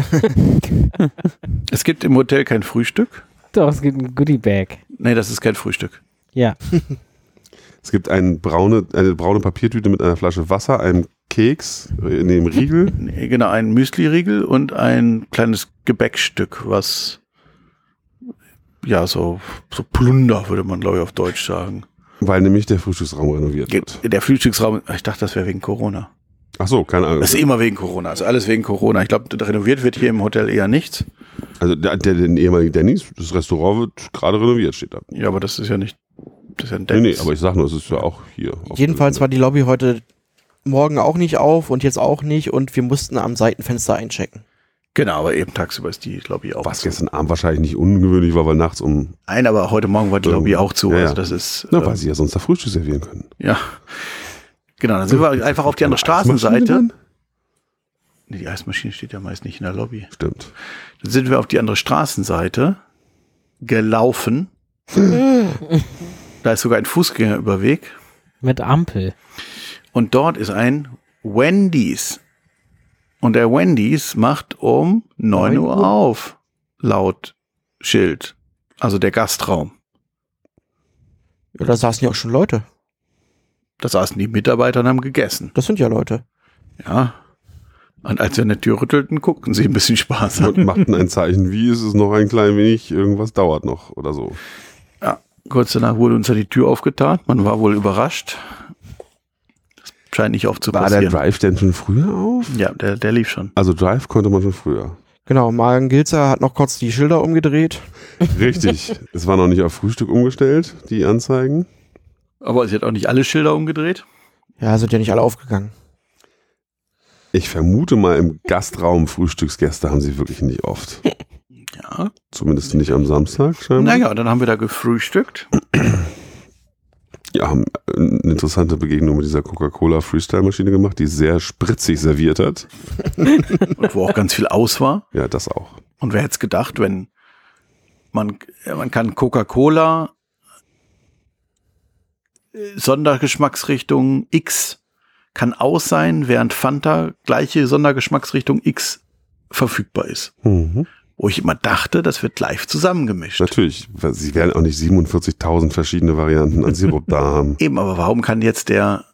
Es gibt im Hotel kein Frühstück.
Doch, es gibt ein Goodie-Bag.
Nee, das ist kein Frühstück.
Ja.
Es gibt eine braune Papiertüte mit einer Flasche Wasser, einem Keks, in dem Riegel.
Nee, genau, ein Müsli-Riegel und ein kleines Gebäckstück, was ja, so Plunder, würde man, glaube ich, auf Deutsch sagen.
Weil nämlich der Frühstücksraum renoviert wird.
Der Frühstücksraum, ich dachte, das wäre wegen Corona.
Ach so, keine Ahnung.
Das ist immer wegen Corona, also alles wegen Corona. Ich glaube, renoviert wird hier im Hotel eher nichts.
Also den ehemaligen Denny's, das Restaurant wird gerade renoviert, steht da.
Ja, aber das ist ja nicht, das ist ja ein
Nee,
Dennis.
aber ich sag nur, es ist ja auch hier.
Jedenfalls war die Lobby heute Morgen auch nicht auf und jetzt auch nicht und wir mussten am Seitenfenster einchecken.
Genau, aber eben tagsüber ist die Lobby auch
Was
zu.
gestern Abend wahrscheinlich nicht ungewöhnlich war, weil nachts
Nein, aber heute Morgen war die Lobby auch zu.
Ja, ja.
Also das ist,
Na, weil sie ja sonst da Frühstück servieren können.
ja. Genau, dann sind wir einfach auf die andere
Eismaschine
Straßenseite.
drin?
Nee, die Eismaschine steht ja meist nicht in der Lobby.
Stimmt.
Dann sind wir auf die andere Straßenseite gelaufen. Da ist sogar ein Fußgängerüberweg.
Mit Ampel.
Und dort ist ein Wendy's. Und der Wendy's macht um 9 Uhr auf. Laut Schild. Also der Gastraum.
Ja, da saßen ja auch schon Leute.
Da saßen die Mitarbeiter und haben gegessen.
Das sind ja Leute.
Ja. Und als wir an der Tür rüttelten, guckten sie ein bisschen Spaß an.
Und machten ein Zeichen, wie ist es noch ein klein wenig, irgendwas dauert noch oder so.
Ja, kurz danach wurde uns ja die Tür aufgetan. Man war wohl überrascht. Das scheint nicht oft zu
War der
passieren.
Drive denn schon früher auf?
Ja, der lief schon.
Also Drive konnte man schon früher.
Genau, Maren Gilzer hat noch kurz die Schilder umgedreht.
Richtig. Es war noch nicht auf Frühstück umgestellt, die Anzeigen.
Aber sie hat auch nicht alle Schilder umgedreht.
Ja, sind ja nicht alle aufgegangen.
Ich vermute mal, im Gastraum Frühstücksgäste haben sie wirklich nicht oft.
Ja.
Zumindest nicht am Samstag scheinbar.
Naja, dann haben wir da gefrühstückt.
Ja, haben eine interessante Begegnung mit dieser Coca-Cola Freestyle-Maschine gemacht, die sehr spritzig serviert hat.
Und wo auch ganz viel aus war.
Ja, das auch.
Und wer hätte es gedacht, wenn man kann Coca-Cola Sondergeschmacksrichtung X kann aus sein, während Fanta gleiche Sondergeschmacksrichtung X verfügbar ist.
Mhm.
Wo ich immer dachte, das wird live zusammengemischt.
Natürlich, weil sie werden auch nicht 47.000 verschiedene Varianten an Sirup da haben.
Eben, aber warum kann jetzt der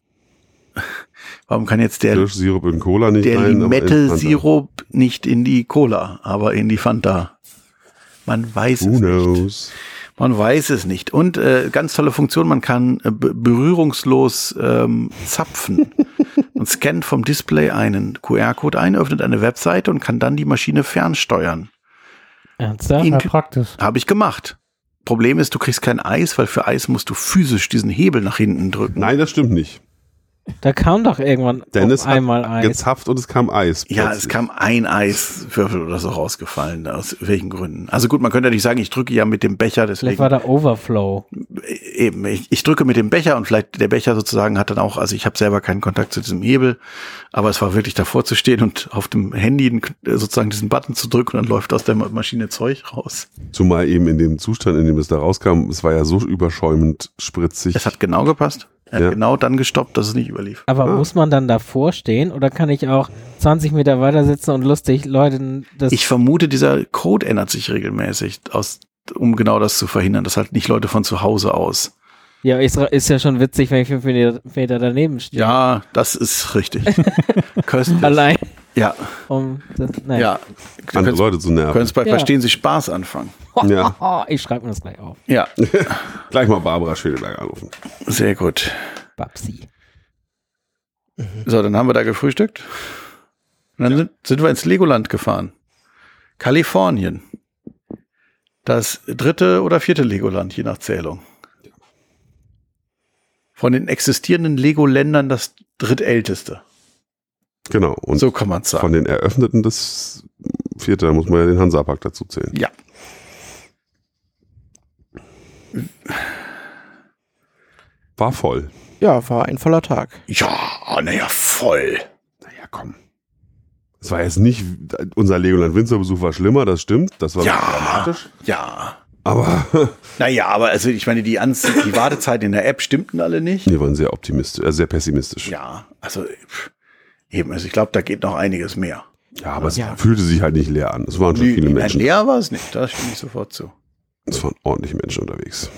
Kirschsirup in Cola nicht
der
rein, aber in Fanta.
Limette-Sirup nicht in die Cola, aber in die Fanta? Man weiß
Who
es nicht.
knows?
Man weiß es nicht. Und ganz tolle Funktion, man kann berührungslos zapfen. Man scannt vom Display einen QR-Code ein, öffnet eine Webseite und kann dann die Maschine fernsteuern.
Ernsthaft?
Ja, praktisch.
Habe ich gemacht. Problem ist, du kriegst kein Eis, weil für Eis musst du physisch diesen Hebel nach hinten drücken.
Nein, das stimmt nicht.
Da kam doch irgendwann
Dennis
auf einmal
hat
Eis.
gezapft und es kam Eis.
Ja,
plötzlich.
es kam ein Eiswürfel oder so rausgefallen. Aus welchen Gründen? Also gut, man könnte ja nicht sagen, ich drücke ja mit dem Becher,
Vielleicht
deswegen
war da Overflow.
eben, ich drücke mit dem Becher und vielleicht der Becher sozusagen hat dann auch, also ich habe selber keinen Kontakt zu diesem Hebel, aber es war wirklich davor zu stehen und auf dem Handy sozusagen diesen Button zu drücken und dann läuft aus der Maschine Zeug raus.
Zumal eben in dem Zustand, in dem es da rauskam, es war ja so überschäumend spritzig.
Es hat genau gepasst. Er
Ja.
hat genau dann gestoppt, dass es nicht überlief.
Aber muss man dann davor stehen oder kann ich auch 20 Meter weiter sitzen und lustig Leuten das...
Ich vermute, dieser Code ändert sich regelmäßig, um genau das zu verhindern. Das halt nicht Leute von zu Hause aus.
Ja, ist ja schon witzig, wenn ich 5 Meter daneben stehe.
Ja, das ist richtig. Köstlich.
Allein
Ja,
nein.
ja. Du
andere Leute zu nerven.
könntest bei
Ja.
Verstehen Sie Spaß anfangen.
Ja.
Ich schreibe mir das gleich auf.
Ja,
Gleich mal Barbara Schwedeberg anrufen.
sehr gut.
Babsi.
So, dann haben wir da gefrühstückt. Und dann sind wir ins Legoland gefahren. Kalifornien. Das 3. oder 4. Legoland, je nach Zählung. Von den existierenden Lego-Ländern das drittälteste.
Genau. Und
So kann man es sagen.
von den Eröffneten des 4. da muss man ja den Hansapark dazu zählen.
Ja.
War voll.
Ja, war ein voller Tag.
Ja, naja, voll.
Naja, komm. Es war jetzt nicht, unser Legoland-Winzerbesuch war schlimmer, das stimmt. Das war
Ja.
dramatisch.
Ja.
Aber
Naja, aber also ich meine, die Wartezeiten in der App stimmten alle nicht.
wir waren sehr optimistisch, sehr pessimistisch.
Ja, also eben, also ich glaube, da geht noch einiges mehr.
Ja, aber es
Ja.
fühlte sich halt nicht leer an. Es waren schon viele Menschen.
Leer war es nicht, da stimme ich sofort zu.
Es waren ordentlich Menschen unterwegs.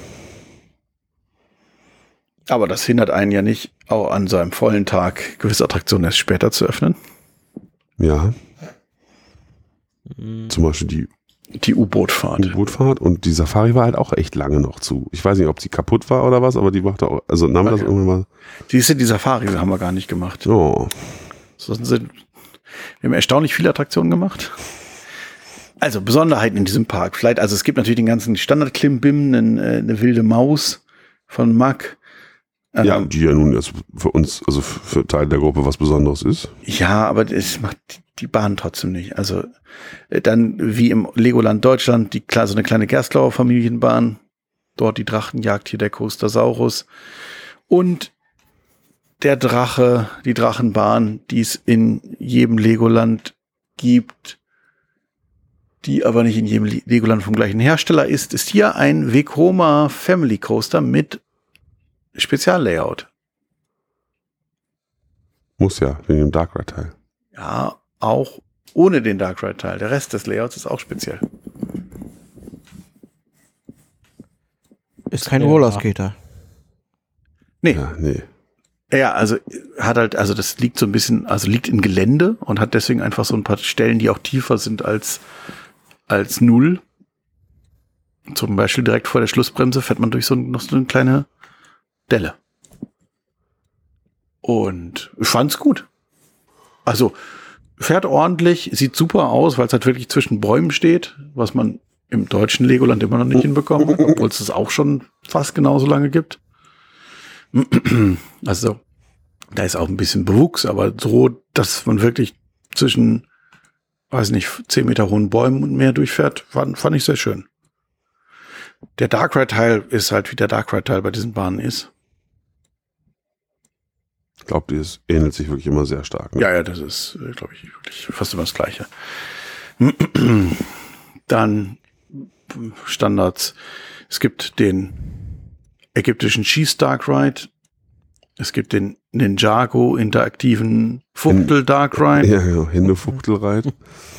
Aber das hindert einen ja nicht, auch an so einem vollen Tag gewisse Attraktionen erst später zu öffnen.
Ja. Zum Beispiel die
Die U-Boot-Fahrt.
U-Boot-Fahrt und die Safari war halt auch echt lange noch zu. Ich weiß nicht, ob sie kaputt war oder was, aber die machte auch, also nahm das irgendwann mal.
Die Safari haben wir gar nicht gemacht.
Oh.
Wir haben erstaunlich viele Attraktionen gemacht. Also Besonderheiten in diesem Park. Vielleicht, also es gibt natürlich den ganzen Standard-Klimbim, eine wilde Maus von Mack.
Ja, die ja nun jetzt für uns, also für Teil der Gruppe was Besonderes ist.
Ja, aber es macht die Bahn trotzdem nicht. Also dann wie im Legoland Deutschland, so eine kleine Gerstlauer Familienbahn. Dort die Drachenjagd, hier der Coastersaurus. Und der Drache, die Drachenbahn, die es in jedem Legoland gibt, die aber nicht in jedem Legoland vom gleichen Hersteller ist hier ein Vekoma Family Coaster mit Speziallayout.
Muss ja, wegen dem Dark Ride Teil.
Ja, auch ohne den Dark Ride Teil. Der Rest des Layouts ist auch speziell.
Ist kein Rollerskater.
Nee.
Ja, nee.
Ja, also das liegt so ein bisschen, also liegt in Gelände und hat deswegen einfach so ein paar Stellen, die auch tiefer sind als 0. Zum Beispiel direkt vor der Schlussbremse fährt man durch noch so eine kleine Delle. Und ich fand's gut. Also fährt ordentlich, sieht super aus, weil es halt wirklich zwischen Bäumen steht, was man im deutschen Legoland immer noch nicht hinbekommen hat, obwohl es das auch schon fast genauso lange gibt. Also da ist auch ein bisschen Bewuchs, aber so, dass man wirklich zwischen, weiß nicht, 10 Meter hohen Bäumen und mehr durchfährt, fand ich sehr schön. Der Dark Ride Teil ist halt, wie der Dark Ride Teil bei diesen Bahnen ist.
Ich glaube, das ähnelt sich wirklich immer sehr stark. Ne?
Ja, das ist, glaube ich, wirklich fast immer das Gleiche. Dann Standards. Es gibt den ägyptischen Cheese Dark Ride. Es gibt den Ninjago interaktiven Fuchtel Dark Ride.
Ja, genau, Händefuchtel Ride.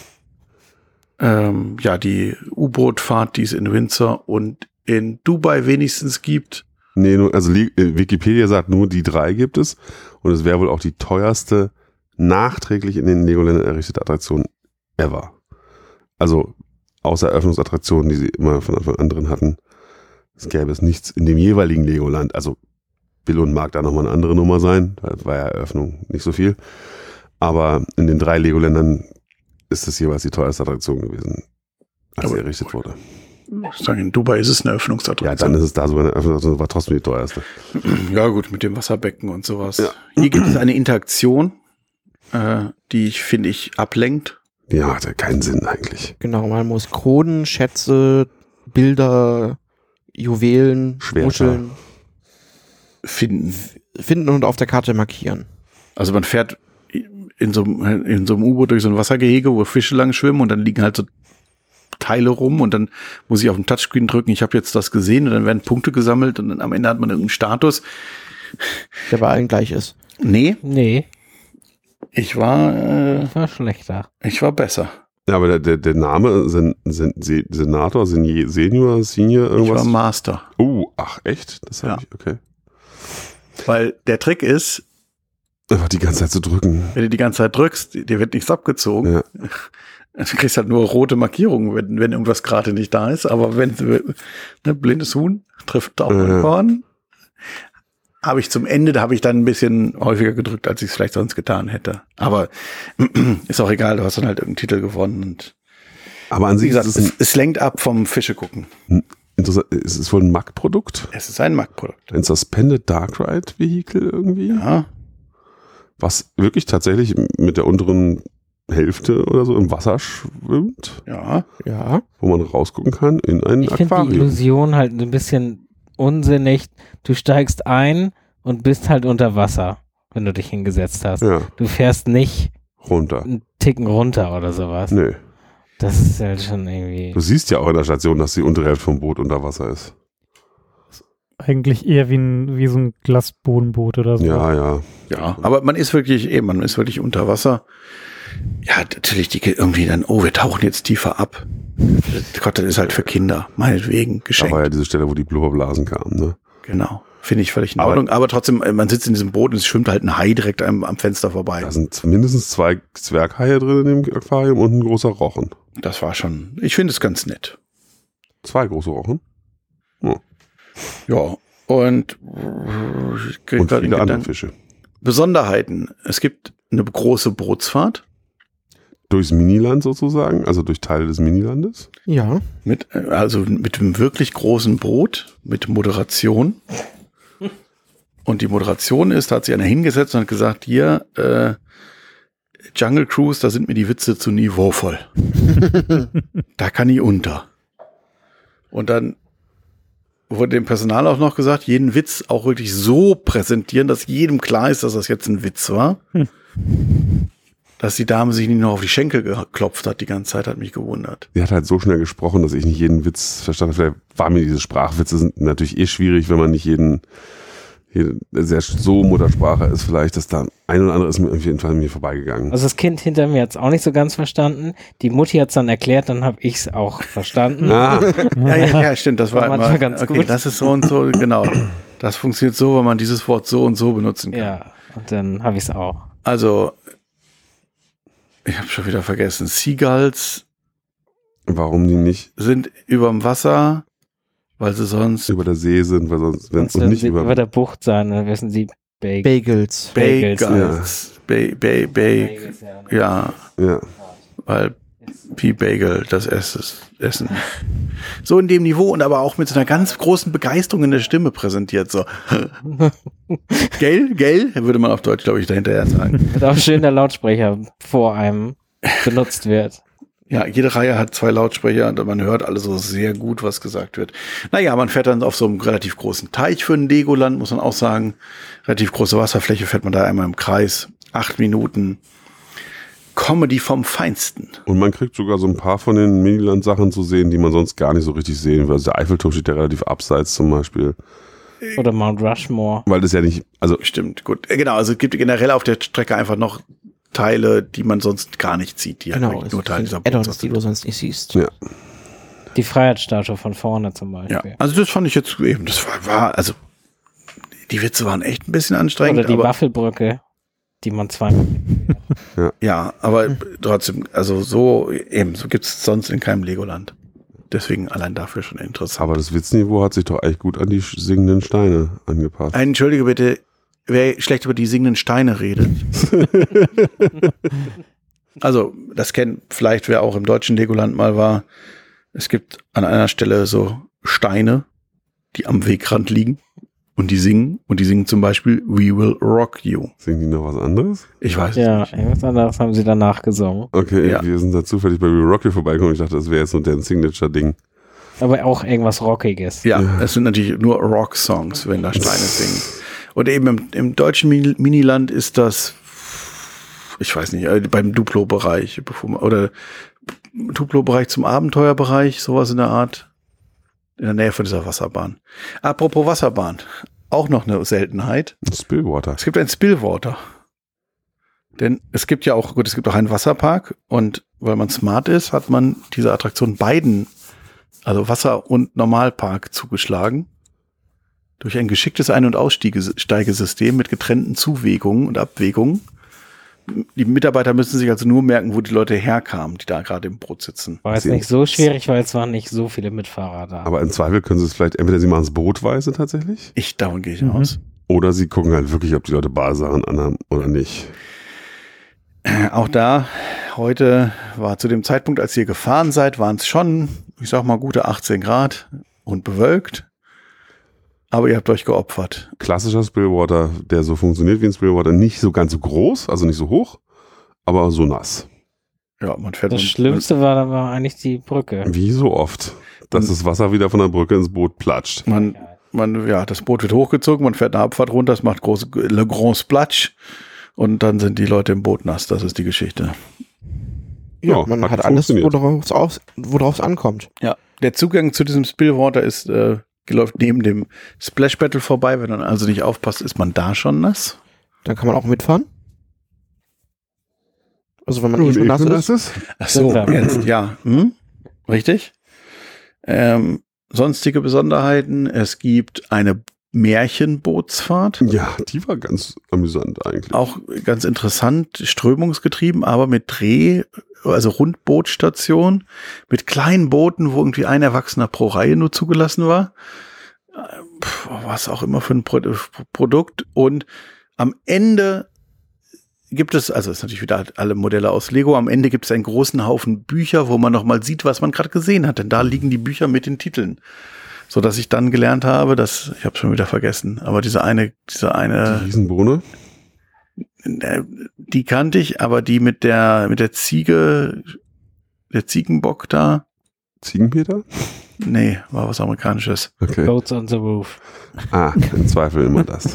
Die U-Boot-Fahrt, die es in Windsor und in Dubai wenigstens gibt.
Nee, also Wikipedia sagt nur, die 3 gibt es. Und es wäre wohl auch die teuerste nachträglich in den Legoländern errichtete Attraktion ever. Also außer Eröffnungsattraktionen, die sie immer von Anfang an drin hatten, es gäbe es nichts in dem jeweiligen Legoland. Also Billund mag da nochmal eine andere Nummer sein. Da war ja Eröffnung nicht so viel. Aber in den 3 Legoländern ist es jeweils die teuerste Attraktion gewesen, als sie errichtet wurde.
Ich sage, in Dubai ist es eine Öffnungsattraktion.
Ja, dann ist es da sogar eine Öffnungsattraktion, war trotzdem die teuerste.
Ja gut, mit dem Wasserbecken und sowas.
Ja.
Hier gibt es eine Interaktion, die finde ich ablenkt.
Ja, hat ja keinen Sinn eigentlich.
Genau, man muss Kronen, Schätze, Bilder, Juwelen,
Schwerter.
Muscheln
Finden.
und auf der Karte markieren.
Also man fährt in so einem U-Boot durch so ein Wassergehege, wo Fische lang schwimmen und dann liegen halt so Teile rum und dann muss ich auf den Touchscreen drücken, ich habe jetzt das gesehen und dann werden Punkte gesammelt und dann am Ende hat man irgendeinen Status.
Der bei allen gleich ist.
Nee,
Ich war
schlechter.
Ich war besser.
Ja, aber der Name Senator, Senior, irgendwas?
Ich war Master.
Ach echt? Das habe ich, okay.
Weil der Trick ist,
Einfach die ganze Zeit zu drücken.
wenn du die ganze Zeit drückst, dir wird nichts abgezogen.
Ja.
Du kriegst halt nur rote Markierungen, wenn irgendwas gerade nicht da ist. Aber wenn blindes Huhn trifft auch ein Korn. Habe ich zum Ende, da habe ich dann ein bisschen häufiger gedrückt, als ich es vielleicht sonst getan hätte. Aber ist auch egal, du hast dann halt irgendeinen Titel gewonnen. Und
Aber an
wie
sich
gesagt,
ist es
es lenkt ab vom Fische gucken.
interessant. Es ist wohl ein Mack-Produkt.
Es ist ein Mack-Produkt.
Ein Suspended Dark Ride Vehicle irgendwie.
Ja.
Was wirklich tatsächlich mit der unteren Hälfte oder so im Wasser schwimmt.
Ja.
Ja.
Wo man rausgucken kann in ein
Ich finde die
Aquarium.
Illusion halt ein bisschen unsinnig. Du steigst ein und bist halt unter Wasser, wenn du dich hingesetzt hast.
Ja,
Du fährst nicht
runter.
einen Ticken runter oder sowas.
Nö.
Das ist halt schon irgendwie...
Du siehst ja auch in der Station, dass die untere Hälfte vom Boot unter Wasser ist.
Eigentlich eher wie so ein Glasbodenboot oder so.
Ja.
Ja, aber man ist wirklich unter Wasser. Ja, natürlich irgendwie dann, wir tauchen jetzt tiefer ab. Gott, das ist halt für Kinder, meinetwegen,
Da
geschenkt.
war ja diese Stelle, wo die Blubberblasen kamen, ne?
Genau, finde ich völlig in Ordnung. Aber trotzdem, man sitzt in diesem Boot und es schwimmt halt ein Hai direkt am Fenster vorbei.
Da sind mindestens 2 Zwerghaie drin in dem Aquarium und ein großer Rochen.
das war schon, ich finde es ganz nett.
2 große Rochen.
Ja, und
Und viele andere Fische.
Besonderheiten. Es gibt eine große Bootsfahrt.
Durchs Miniland sozusagen, also durch Teile des Minilandes.
Ja.
Mit einem wirklich großen Boot, mit Moderation. Und die Moderation ist, da hat sich einer hingesetzt und hat gesagt, hier, Jungle Cruise, da sind mir die Witze zu niveauvoll. Da kann ich unter. Und dann wurde dem Personal auch noch gesagt, jeden Witz auch wirklich so präsentieren, dass jedem klar ist, dass das jetzt ein Witz war. Dass die Dame sich nicht noch auf die Schenkel geklopft hat die ganze Zeit, hat mich gewundert.
Sie hat halt so schnell gesprochen, dass ich nicht jeden Witz verstanden habe. Vielleicht war mir diese Sprachwitze sind natürlich schwierig, wenn man nicht jeden sehr so Muttersprache ist, vielleicht, dass da ein oder andere ist mir auf jeden Fall an mir vorbeigegangen.
Also das Kind hinter mir hat es auch nicht so ganz verstanden. Die Mutti hat es dann erklärt, dann habe ich es auch verstanden.
Ja, stimmt, das war
manchmal
immer,
ganz
okay,
gut.
das ist so und so, genau. Das funktioniert so, wenn man dieses Wort so und so benutzen kann.
Ja, und dann habe ich es auch.
Also, ich habe schon wieder vergessen, Seagulls
Warum die nicht
sind überm Wasser, weil sie sonst
über der See sind, weil sonst, wenn
Sonst
und
werden
nicht
sie
über
über der Bucht sein, dann wissen sie
Bagels.
Bagels, ja,
ja.
weil P-Bagel, das Essen. So in dem Niveau und aber auch mit so einer ganz großen Begeisterung in der Stimme präsentiert, so. Gell, würde man auf Deutsch, glaube ich, dahinterher sagen.
Wird auch schön der Lautsprecher vor einem benutzt wird.
Ja, jede Reihe hat 2 Lautsprecher und man hört alle so sehr gut, was gesagt wird. Naja, man fährt dann auf so einem relativ großen Teich für ein Legoland, muss man auch sagen. Relativ große Wasserfläche, fährt man da einmal im Kreis. 8 Minuten. Comedy vom Feinsten.
Und man kriegt sogar so ein paar von den Miniland-Sachen zu sehen, die man sonst gar nicht so richtig sehen will. Also der Eiffelturm steht ja relativ abseits zum Beispiel.
Oder Mount Rushmore.
Weil das ja nicht, also
Stimmt, gut. Genau, also es gibt generell auf der Strecke einfach noch Teile, die man sonst gar nicht sieht. Die halt
Genau,
wirklich nur Teil dieser
Add-ons,
Botschaft
die du
sind.
sonst nicht siehst.
ja.
Die Freiheitsstatue von vorne zum
Ja,
Beispiel.
also das fand ich jetzt eben, das war also die Witze waren echt ein bisschen anstrengend.
Oder die
aber,
Waffelbrücke, die man zweimal.
ja, aber trotzdem, also so gibt es sonst in keinem Legoland. Deswegen allein dafür schon interessant.
Aber das Witzniveau hat sich doch eigentlich gut an die singenden Steine angepasst.
Entschuldige bitte, wer schlecht über die singenden Steine redet. Also, das kennt vielleicht, wer auch im deutschen Legoland mal war. Es gibt an einer Stelle so Steine, die am Wegrand liegen und die singen. Und die singen zum Beispiel We Will Rock You.
Singen die noch was anderes?
Ich weiß
Ja,
es nicht.
irgendwas anderes haben sie danach gesungen.
Okay,
Ja.
wir sind da zufällig bei We Rock You vorbeigekommen. Ich dachte, das wäre jetzt so deren Signature-Ding.
Aber auch irgendwas Rockiges.
Ja, es sind natürlich nur Rock-Songs, wenn da Steine singen. Und eben im deutschen Miniland ist das, ich weiß nicht, beim Duplo-Bereich, oder Duplo-Bereich zum Abenteuerbereich, sowas in der Art, in der Nähe von dieser Wasserbahn. Apropos Wasserbahn, auch noch eine Seltenheit.
Spillwater.
Es gibt ein Spillwater. Denn es gibt ja auch, es gibt auch einen Wasserpark und weil man smart ist, hat man diese Attraktion beiden, also Wasser- und Normalpark zugeschlagen. Durch ein geschicktes Ein- und Aussteigesystem mit getrennten Zuwägungen und Abwägungen. Die Mitarbeiter müssen sich also nur merken, wo die Leute herkamen, die da gerade im Boot sitzen.
War jetzt nicht so schwierig, weil es waren nicht so viele Mitfahrer da.
Aber im Zweifel können sie es vielleicht, entweder sie machen es bootweise tatsächlich,
Davon gehe ich aus.
oder sie gucken halt wirklich, ob die Leute Badesachen anhaben oder nicht.
Auch da, heute war zu dem Zeitpunkt, als ihr gefahren seid, waren es schon, ich sag mal, gute 18 Grad und bewölkt. Aber ihr habt euch geopfert.
Klassischer Spillwater, der so funktioniert wie ein Spillwater, nicht so ganz so groß, also nicht so hoch, aber so nass.
Ja, man fährt
Das Schlimmste war aber eigentlich die Brücke.
Wie so oft, dass das Wasser wieder von der Brücke ins Boot platscht.
das Boot wird hochgezogen, man fährt eine Abfahrt runter, es macht Le Grand Splash und dann sind die Leute im Boot nass. Das ist die Geschichte.
Ja, man hat alles,
funktioniert.
worauf es ankommt.
Ja, der Zugang zu diesem Spillwater ist läuft neben dem Splash Battle vorbei. Wenn man also nicht aufpasst, ist man da schon nass.
Dann kann man auch mitfahren. Also wenn man schon nass ist.
Ach so,
Ja.
jetzt, ja. Richtig. Sonstige Besonderheiten. Es gibt eine Märchenbootsfahrt.
Ja, die war ganz amüsant eigentlich.
Auch ganz interessant, strömungsgetrieben, aber mit also Rundbootstation, mit kleinen Booten, wo irgendwie ein Erwachsener pro Reihe nur zugelassen war. Was auch immer für ein Produkt. Und am Ende gibt es, also ist natürlich wieder alle Modelle aus Lego, am Ende gibt es einen großen Haufen Bücher, wo man nochmal sieht, was man gerade gesehen hat. Denn da liegen die Bücher mit den Titeln. So dass ich dann gelernt habe, ich habe schon wieder vergessen, aber diese eine.
Die Riesenbohne?
Die kannte ich, aber die mit der Ziege, der Ziegenbock da.
Ziegenpeter?
Nee, war was Amerikanisches.
Okay.
Goats on the Roof.
Im Zweifel immer das.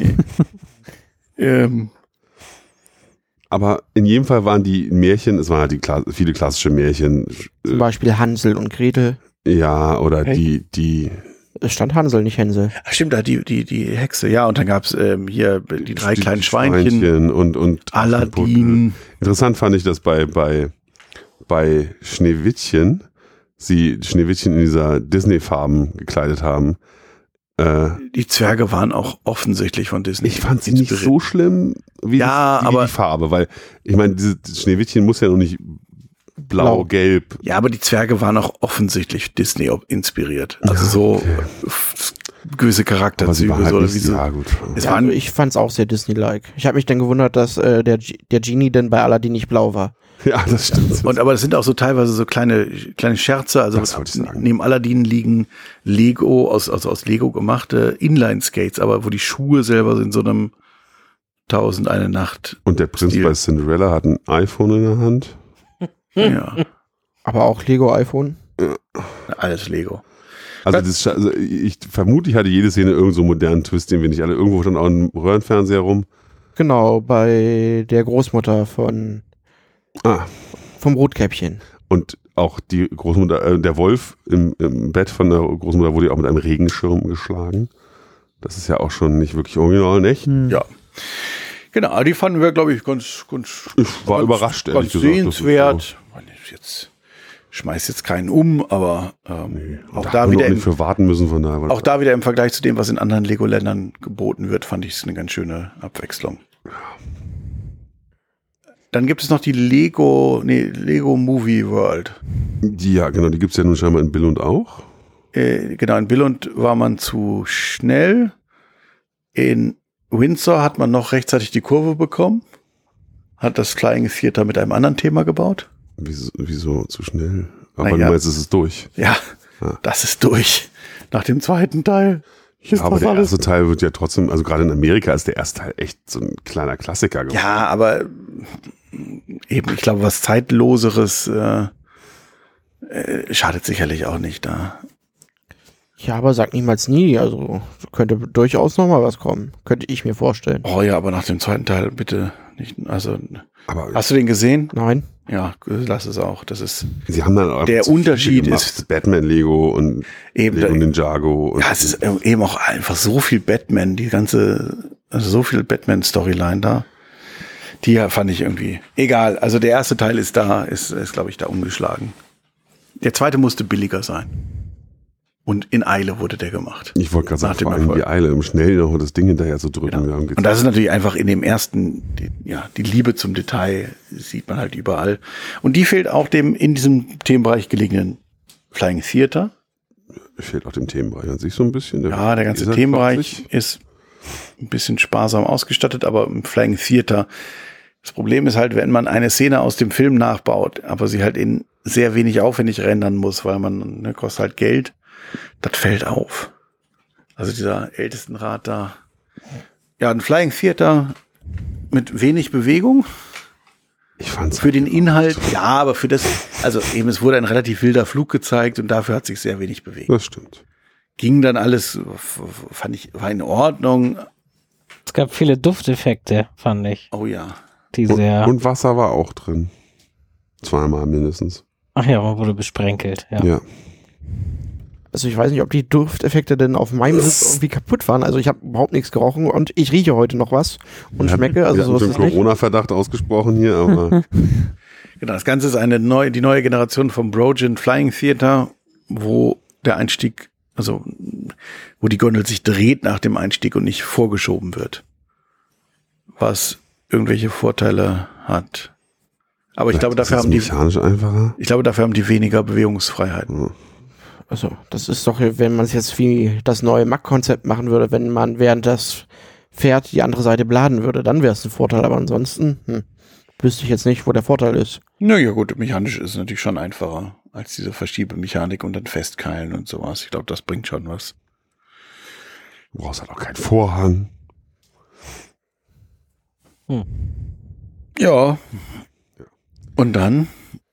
Aber in jedem Fall waren die Märchen, es waren halt viele klassische Märchen.
Zum Beispiel Hansel und Gretel.
Ja, oder
Hey.
die
Es stand Hansel, nicht Hänsel.
Ach, stimmt, da die Hexe, ja, und dann gab's hier die drei kleinen Schweinchen.
und
Aladdin.
Interessant fand ich, dass bei Schneewittchen sie Schneewittchen in dieser Disney-Farben gekleidet haben.
Die Zwerge waren auch offensichtlich von Disney.
Ich fand sie nicht so schlimm wie die Farbe, weil ich meine, dieses Schneewittchen muss ja noch nicht blau, gelb.
Ja, aber die Zwerge waren auch offensichtlich Disney inspiriert. Also gewisse Charakterzüge.
Halt
so,
nicht, ja, gut.
Ich fand's auch sehr Disney-like. Ich habe mich dann gewundert, dass der Genie denn bei Aladdin nicht blau war.
Ja, das stimmt.
Aber das sind auch so teilweise so kleine Scherze. Also
Das wollte ich sagen.
neben Aladdin liegen Lego, aus Lego gemachte Inline-Skates, aber wo die Schuhe selber in so einem 1001 Nacht.
Und der Prinz bei Cinderella hat ein iPhone in der Hand.
Ja,
Aber auch Lego-iPhone.
alles Lego.
Also ich vermute, ich hatte jede Szene irgend so einen modernen Twist, den wir nicht alle. Irgendwo stand auch ein Röhrenfernseher rum.
Genau, bei der Großmutter vom Rotkäppchen.
Und auch die Großmutter, der Wolf im Bett von der Großmutter wurde ja auch mit einem Regenschirm geschlagen. Das ist ja auch schon nicht wirklich original, nicht?
Ja. Genau, aber die fanden wir, glaube ich, ganz
Ich war überrascht, ehrlich
ganz
gesagt.
sehenswert. Jetzt schmeiß jetzt keinen um, aber auch da wieder
nicht für warten müssen von daher.
auch da wieder im Vergleich zu dem, was in anderen Lego-Ländern geboten wird, fand ich es eine ganz schöne Abwechslung. Dann gibt es noch die Lego Movie World.
Ja, genau, die gibt es ja nun scheinbar in Billund auch.
Genau, in Billund war man zu schnell. In Windsor hat man noch rechtzeitig die Kurve bekommen. Hat das Flying Theater mit einem anderen Thema gebaut.
Wieso zu schnell? Aber
Na
du
ja.
meinst, es ist durch.
Ja,
Ja.
das ist durch. Nach dem zweiten Teil. Ist
Aber
das
der
alles.
erste Teil wird ja trotzdem, also gerade in Amerika ist der erste Teil echt so ein kleiner Klassiker geworden.
Ja, aber eben, ich glaube, was Zeitloseres schadet sicherlich auch nicht da.
Ja, aber sag niemals nie. Also könnte durchaus noch mal was kommen. Könnte ich mir vorstellen.
Oh ja, aber nach dem zweiten Teil bitte nicht. Also,
Aber
hast du den gesehen?
Nein.
Ja, lass es auch. Das ist
sie haben dann auch
Der
zu viel
Unterschied
gemacht.
ist-
Batman Lego und
eben,
Lego Ninjago. Und
ja, es ist eben auch einfach so viel Batman, so viel Batman-Storyline da. Die fand ich irgendwie egal. Also der erste Teil ist glaube ich, da umgeschlagen. Der zweite musste billiger sein. Und in Eile wurde der gemacht.
ich wollte gerade
nach
sagen,
dem
vor allem
Erfolg.
die Eile, um schnell noch das Ding hinterher zu drücken.
Genau.
Ja,
Und das ist natürlich einfach in dem ersten, die Liebe zum Detail sieht man halt überall. Und die fehlt auch dem in diesem Themenbereich gelegenen Flying Theater.
fehlt auch dem Themenbereich an sich so ein bisschen.
Ja, der ganze
Dieser
Themenbereich
40.
ist ein bisschen sparsam ausgestattet, aber im Flying Theater, das Problem ist halt, wenn man eine Szene aus dem Film nachbaut, aber sie halt in sehr wenig aufwendig rendern muss, weil man, kostet halt Geld, das fällt auf. Also dieser Ältestenrat da. Ja, ein Flying Theater mit wenig Bewegung.
Ich fand's
Für den Inhalt, ja, aber für das, also eben, es wurde ein relativ wilder Flug gezeigt und dafür hat sich sehr wenig bewegt.
Das stimmt.
Ging dann alles, fand ich, war in Ordnung.
Es gab viele Dufteffekte, fand ich.
Oh ja.
Die sehr.
Und Wasser war auch drin. Zweimal mindestens.
Ach ja, man wurde besprenkelt. Ja.
Ja.
Also ich weiß nicht, ob die Dufteffekte denn auf meinem Sitz irgendwie kaputt waren. Also ich habe überhaupt nichts gerochen und ich rieche heute noch was und schmecke. Also
Wir
so
haben
ist
den
es nicht.
Corona-Verdacht ausgesprochen hier, aber
Genau, das Ganze ist die neue Generation vom Brogin Flying Theater, wo der Einstieg, also wo die Gondel sich dreht nach dem Einstieg und nicht vorgeschoben wird. Was irgendwelche Vorteile hat. Aber ich glaube, dafür haben die
mechanisch einfacher.
Ich glaube, dafür haben die weniger Bewegungsfreiheiten.
Ja.
Also, das ist doch, wenn man es jetzt wie das neue Mac-Konzept machen würde, wenn man während das Pferd die andere Seite beladen würde, dann wäre es ein Vorteil. Aber ansonsten wüsste ich jetzt nicht, wo der Vorteil ist.
Naja gut, mechanisch ist es natürlich schon einfacher als diese Verschiebemechanik und dann Festkeilen und sowas. Ich glaube, das bringt schon was.
Du brauchst halt auch keinen Vorhang.
Ja. Und dann?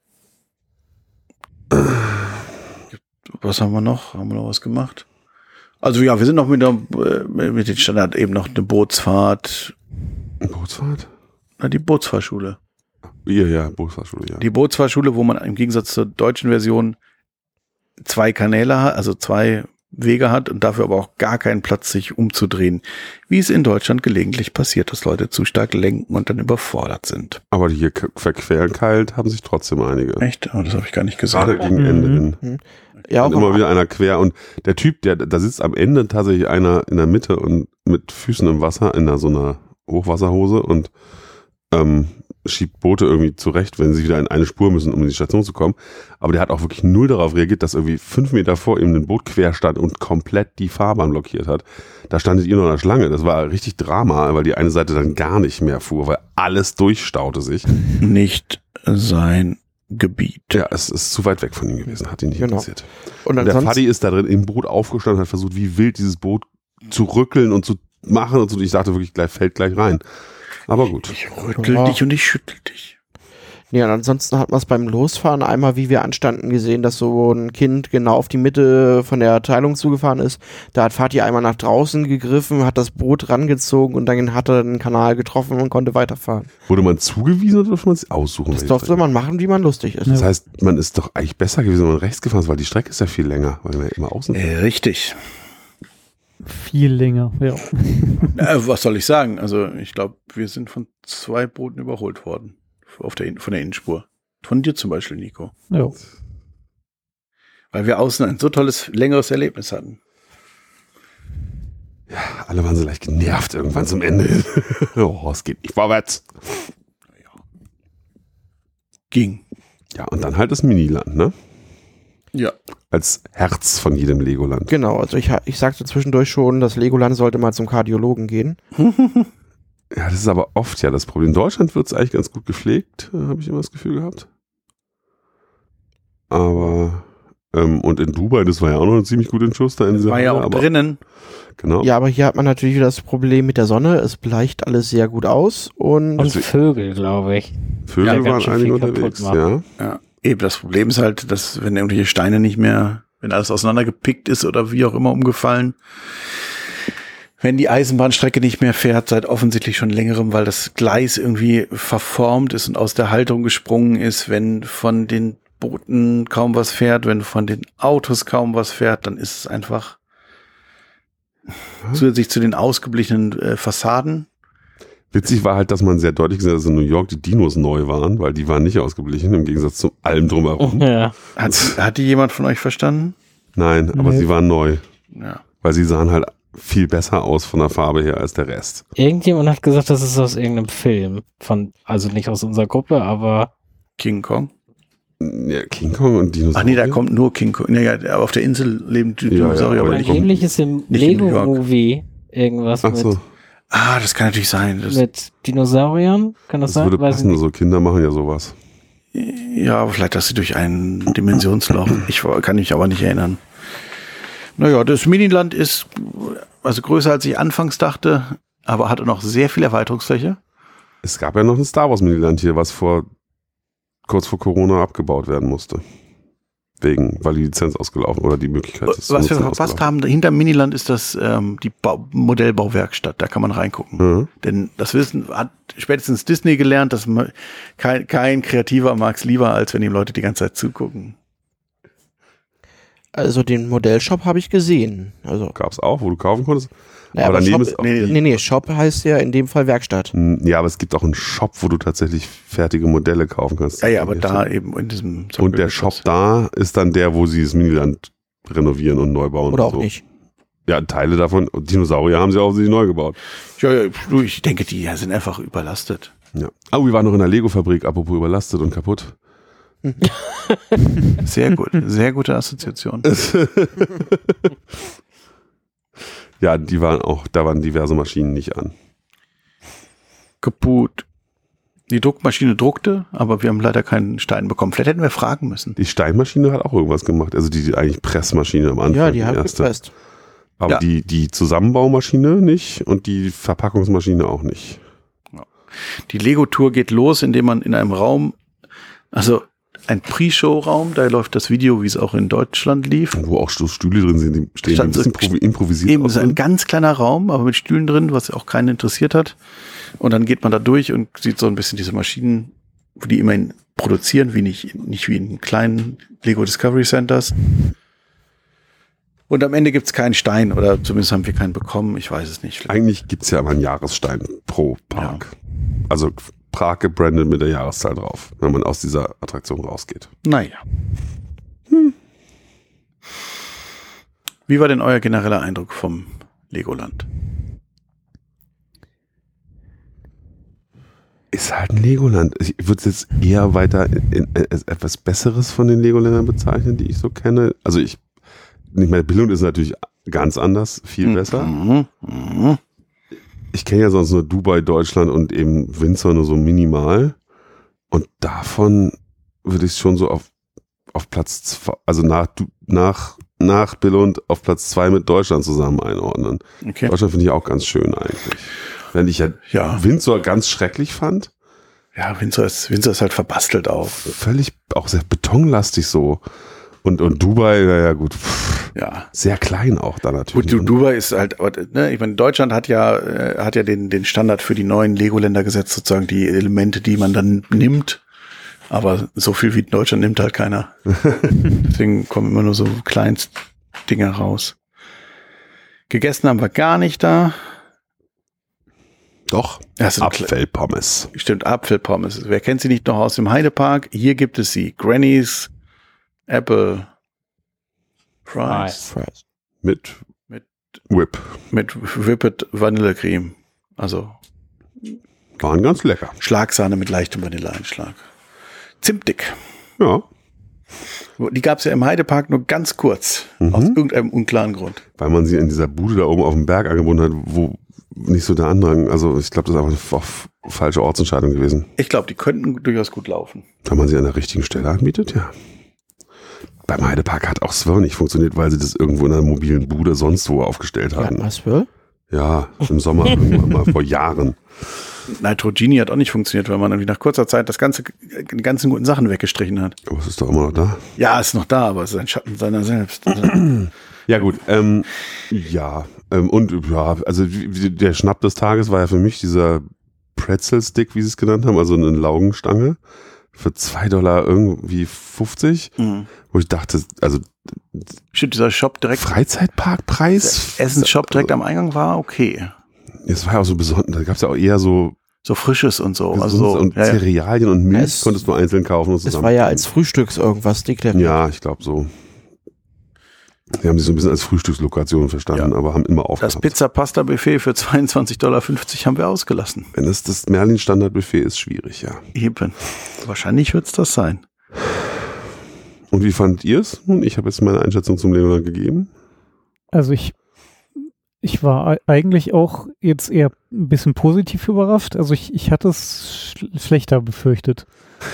Was haben wir noch? Haben wir noch was gemacht? Also ja, wir sind noch mit den Standard eben noch eine Bootsfahrt.
Bootsfahrt?
Na, die Bootsfahrschule.
Ja, Bootsfahrschule, ja.
Die Bootsfahrschule, wo man im Gegensatz zur deutschen Version 2 Kanäle hat, also 2 Wege hat und dafür aber auch gar keinen Platz, sich umzudrehen. Wie es in Deutschland gelegentlich passiert, dass Leute zu stark lenken und dann überfordert sind.
Aber die hier verqueren kalt haben sich trotzdem einige.
Echt? Oh, das habe ich gar nicht gesagt.
Gerade gegen Ende hin.
Ja, auch
Und immer wieder einer quer und der Typ, da sitzt am Ende tatsächlich einer in der Mitte und mit Füßen im Wasser in so einer Hochwasserhose und schiebt Boote irgendwie zurecht, wenn sie wieder in eine Spur müssen, um in die Station zu kommen. Aber der hat auch wirklich null darauf reagiert, dass irgendwie 5 Meter vor ihm ein Boot quer stand und komplett die Fahrbahn blockiert hat. Da standet ihr noch in der Schlange. Das war richtig Drama, weil die eine Seite dann gar nicht mehr fuhr, weil alles durchstaute sich.
Nicht sein Gebiet.
Ja, es ist zu weit weg von ihm gewesen, hat ihn nicht interessiert.
Und
der Fadi ist da drin im Boot aufgestanden, hat versucht, wie wild dieses Boot zu rückeln und zu machen und so. Ich dachte wirklich, fällt gleich rein. Aber gut.
Ich rüttel dich und ich schüttel dich.
Ja, und ansonsten hat man es beim Losfahren einmal, wie wir anstanden, gesehen, dass so ein Kind genau auf die Mitte von der Teilung zugefahren ist. Da hat Fatih einmal nach draußen gegriffen, hat das Boot rangezogen und dann hat er den Kanal getroffen und konnte weiterfahren.
Wurde man zugewiesen oder durfte man es aussuchen?
Das durfte man machen, wie man lustig ist.
Das heißt, man ist doch eigentlich besser gewesen, wenn man rechts gefahren ist, weil die Strecke ist ja viel länger, weil man ja immer außen fährt.
Richtig.
Viel länger, ja.
Was soll ich sagen? Also ich glaube, wir sind von 2 Booten überholt worden. Von der Innenspur. Von dir zum Beispiel, Nico.
Ja.
Weil wir außen ein so tolles, längeres Erlebnis hatten.
Ja, alle waren so leicht genervt irgendwann zum Ende. Oh, es geht nicht vorwärts.
Ging.
Ja, und dann halt das Miniland, ne?
Ja.
Als Herz von jedem Legoland.
Genau, also ich sagte zwischendurch schon, das Legoland sollte mal zum Kardiologen gehen.
Ja, das ist aber oft ja das Problem. In Deutschland wird es eigentlich ganz gut gepflegt, habe ich immer das Gefühl gehabt. Aber, und in Dubai, das war ja auch noch ein ziemlich guter Schuss da in dieser
War ja
Halle,
auch
aber,
drinnen.
Genau.
Ja, aber hier hat man natürlich wieder das Problem mit der Sonne. Es bleicht alles sehr gut aus und
Und Vögel, glaube ich.
Vögel
Ja, ganz
waren
schön
einige
viel kaputt
unterwegs,
machen.
ja.
Ja. Eben, das Problem ist halt, dass wenn irgendwelche Steine nicht mehr, wenn alles auseinandergepickt ist oder wie auch immer umgefallen, wenn die Eisenbahnstrecke nicht mehr fährt, seit offensichtlich schon längerem, weil das Gleis irgendwie verformt ist und aus der Haltung gesprungen ist, wenn von den Booten kaum was fährt, wenn von den Autos kaum was fährt, dann ist es einfach zusätzlich zu den ausgeblichenen Fassaden.
Witzig war halt, dass man sehr deutlich gesehen hat, dass in New York die Dinos neu waren, weil die waren nicht ausgeblichen, im Gegensatz zu allem drumherum.
Ja.
Hat die jemand von euch verstanden?
Nein, aber
Nee.
sie waren neu,
Ja.
weil sie sahen halt viel besser aus von der Farbe her als der Rest.
Irgendjemand hat gesagt, das ist aus irgendeinem Film. Also nicht aus unserer Gruppe, aber
King Kong.
Ja, King Kong und Dinosaurier.
Ach nee, da kommt nur King Kong. Naja, aber auf der Insel leben die
Ja,
Dinosaurier,
ja,
aber
aber
nicht.
die kommen-
angeblich ist im
nicht in New York.
Lego-Movie irgendwas
Ach so,
Ah, das kann natürlich sein.
mit Dinosauriern. Kann das
das
sein?
würde
Weiß ich
passen,
nicht.
so Kinder machen ja sowas.
Ja, aber vielleicht hast du durch ein Dimensionsloch. Kann mich aber nicht erinnern. Naja, das Miniland ist also größer, als ich anfangs dachte, aber hatte noch sehr viel Erweiterungsfläche.
Es gab ja noch ein Star Wars Miniland hier, was kurz vor Corona abgebaut werden musste. Weil die Lizenz ausgelaufen oder die Möglichkeit des
Was wir
Nutzen
verpasst
ausgelaufen.
haben, hinter Miniland ist das die Modellbauwerkstatt. Da kann man reingucken.
Mhm.
Denn das hat spätestens Disney gelernt, dass kein Kreativer mag es lieber, als wenn ihm Leute die ganze Zeit zugucken.
also den Modellshop habe ich gesehen. Also,
Gab's auch, wo du kaufen konntest.
naja,
aber daneben
Shop,
ist auch
nee, Shop heißt ja in dem Fall Werkstatt.
Ja, aber es gibt auch einen Shop, wo du tatsächlich fertige Modelle kaufen kannst.
Ja, aber da eben in diesem...
Und der Shop da ist dann der, wo sie das Miniland renovieren und neu bauen.
Oder
und
auch
so.
nicht.
Ja, Teile davon, Dinosaurier haben sie auch sich neu gebaut.
Ja, ich denke, die sind einfach überlastet.
Ja. Aber wir waren noch in der Lego-Fabrik, apropos überlastet und kaputt.
Sehr gut, sehr gute Assoziation.
Ja, da waren diverse Maschinen nicht an.
Kaputt. Die Druckmaschine druckte, aber wir haben leider keinen Stein bekommen. Vielleicht hätten wir fragen müssen.
Die Steinmaschine hat auch irgendwas gemacht, also die eigentlich Pressmaschine am Anfang.
Ja, die hat
erste.
gepresst.
Aber
Ja.
die Zusammenbaumaschine nicht und die Verpackungsmaschine auch nicht.
Die Lego-Tour geht los, indem man in einem Raum, also ein Pre-Show-Raum, da läuft das Video, wie es auch in Deutschland lief.
Und wo auch so Stühle drin sind, die stehen ein
Stand
bisschen
so-
improvisiert
Eben,
aus.
es ist ein ganz kleiner Raum, aber mit Stühlen drin, was auch keinen interessiert hat. Und dann geht man da durch und sieht so ein bisschen diese Maschinen, die immerhin produzieren, wie nicht wie in kleinen Lego Discovery Centers. Und am Ende gibt's keinen Stein, oder zumindest haben wir keinen bekommen, ich weiß es nicht.
Eigentlich gibt es ja immer einen Jahresstein pro Park. Also Prag gebrandet mit der Jahreszahl drauf, wenn man aus dieser Attraktion rausgeht.
Naja. Wie war denn euer genereller Eindruck vom Legoland?
Ist halt ein Legoland. Ich würde es jetzt eher weiter in etwas Besseres von den Legoländern bezeichnen, die ich so kenne. Also meine Bildung ist natürlich ganz anders, viel besser.
Mhm.
Ich kenne ja sonst nur Dubai, Deutschland und eben Windsor nur so minimal. Und davon würde ich es schon so auf Platz 2, also nach Billund auf Platz 2 mit Deutschland zusammen einordnen.
Okay.
Deutschland finde ich auch ganz schön eigentlich. Wenn ich
Ja.
Windsor ganz schrecklich fand,
Ja, Windsor ist halt verbastelt auch.
völlig auch sehr betonlastig so. Und Dubai, naja gut,
Ja.
sehr klein auch da natürlich.
Gut, Dubai ist halt, ne, ich meine, Deutschland hat ja den Standard für die neuen Lego-Länder gesetzt, sozusagen die Elemente, die man dann nimmt. Aber so viel wie Deutschland nimmt halt keiner. Deswegen kommen immer nur so Kleinstdinger raus. Gegessen haben wir gar nicht da.
Doch,
Das sind
Apfelpommes.
Stimmt, Apfelpommes. Wer kennt sie nicht noch aus dem Heidepark? Hier gibt es sie. Granny's Apple Fries.
Fries.
Mit
Mit-
Whip.
Mit Whipped Vanillecreme. Also
Waren ganz lecker.
Schlagsahne mit leichtem Vanilleeinschlag. Zimtdick.
Ja,
Die gab es ja im Heidepark nur ganz kurz. Aus irgendeinem unklaren Grund.
weil man sie in dieser Bude da oben auf dem Berg angeboten hat, wo nicht so der Andrang, also ich glaube, das ist einfach eine falsche Ortsentscheidung gewesen.
Ich glaube, die könnten durchaus gut laufen.
Wenn man sie an der richtigen Stelle anbietet, ja. Beim Heidepark hat auch Swirl nicht funktioniert, weil sie das irgendwo in einer mobilen Bude sonst wo aufgestellt
Ja,
hatten.
was will?
Ja, im Sommer irgendwann mal vor Jahren.
Nitrogenie hat auch nicht funktioniert, weil man irgendwie nach kurzer Zeit die ganzen guten Sachen weggestrichen hat.
Aber es ist doch immer noch da.
Ja, ist noch da, aber es ist ein Schatten seiner selbst.
Ja gut, und ja, also der Schnapp des Tages war ja für mich dieser Pretzel-Stick, wie sie es genannt haben, also eine Laugenstange für $2 irgendwie 50, wo ich dachte, also
Stimmt, dieser Shop direkt,
Freizeitparkpreis?
Essensshop direkt am Eingang war okay.
Es war ja auch so besonders, da gab es ja auch eher so
So Frisches und so. Also
Gesundes
so,
und
ja, ja.
Cerealien und Milch
Es-
konntest du einzeln kaufen und
Es
zusammen.
war ja als Frühstücks irgendwas deklariert.
Ja, ich glaube so. Sie haben sich so ein bisschen als Frühstückslokation verstanden, aber haben immer
Das
aufgehabt.
Pizza-Pasta-Buffet für $22,50 haben wir ausgelassen.
Wenn es das Merlin-Standard-Buffet ist, schwierig, ja.
Eben. Wahrscheinlich wird es das sein.
Und wie fandet ihr es? Nun, ich habe jetzt meine Einschätzung zum Leonard gegeben.
Also ich war eigentlich auch jetzt eher ein bisschen positiv überrascht. Also ich hatte es schlechter befürchtet.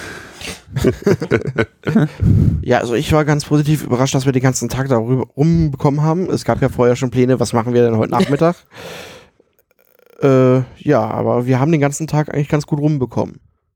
Ja, also ich war ganz positiv überrascht, dass wir den ganzen Tag darüber rumbekommen haben. Es gab ja vorher schon Pläne, was machen wir denn heute Nachmittag? Ja, aber wir haben den ganzen Tag eigentlich ganz gut rumbekommen.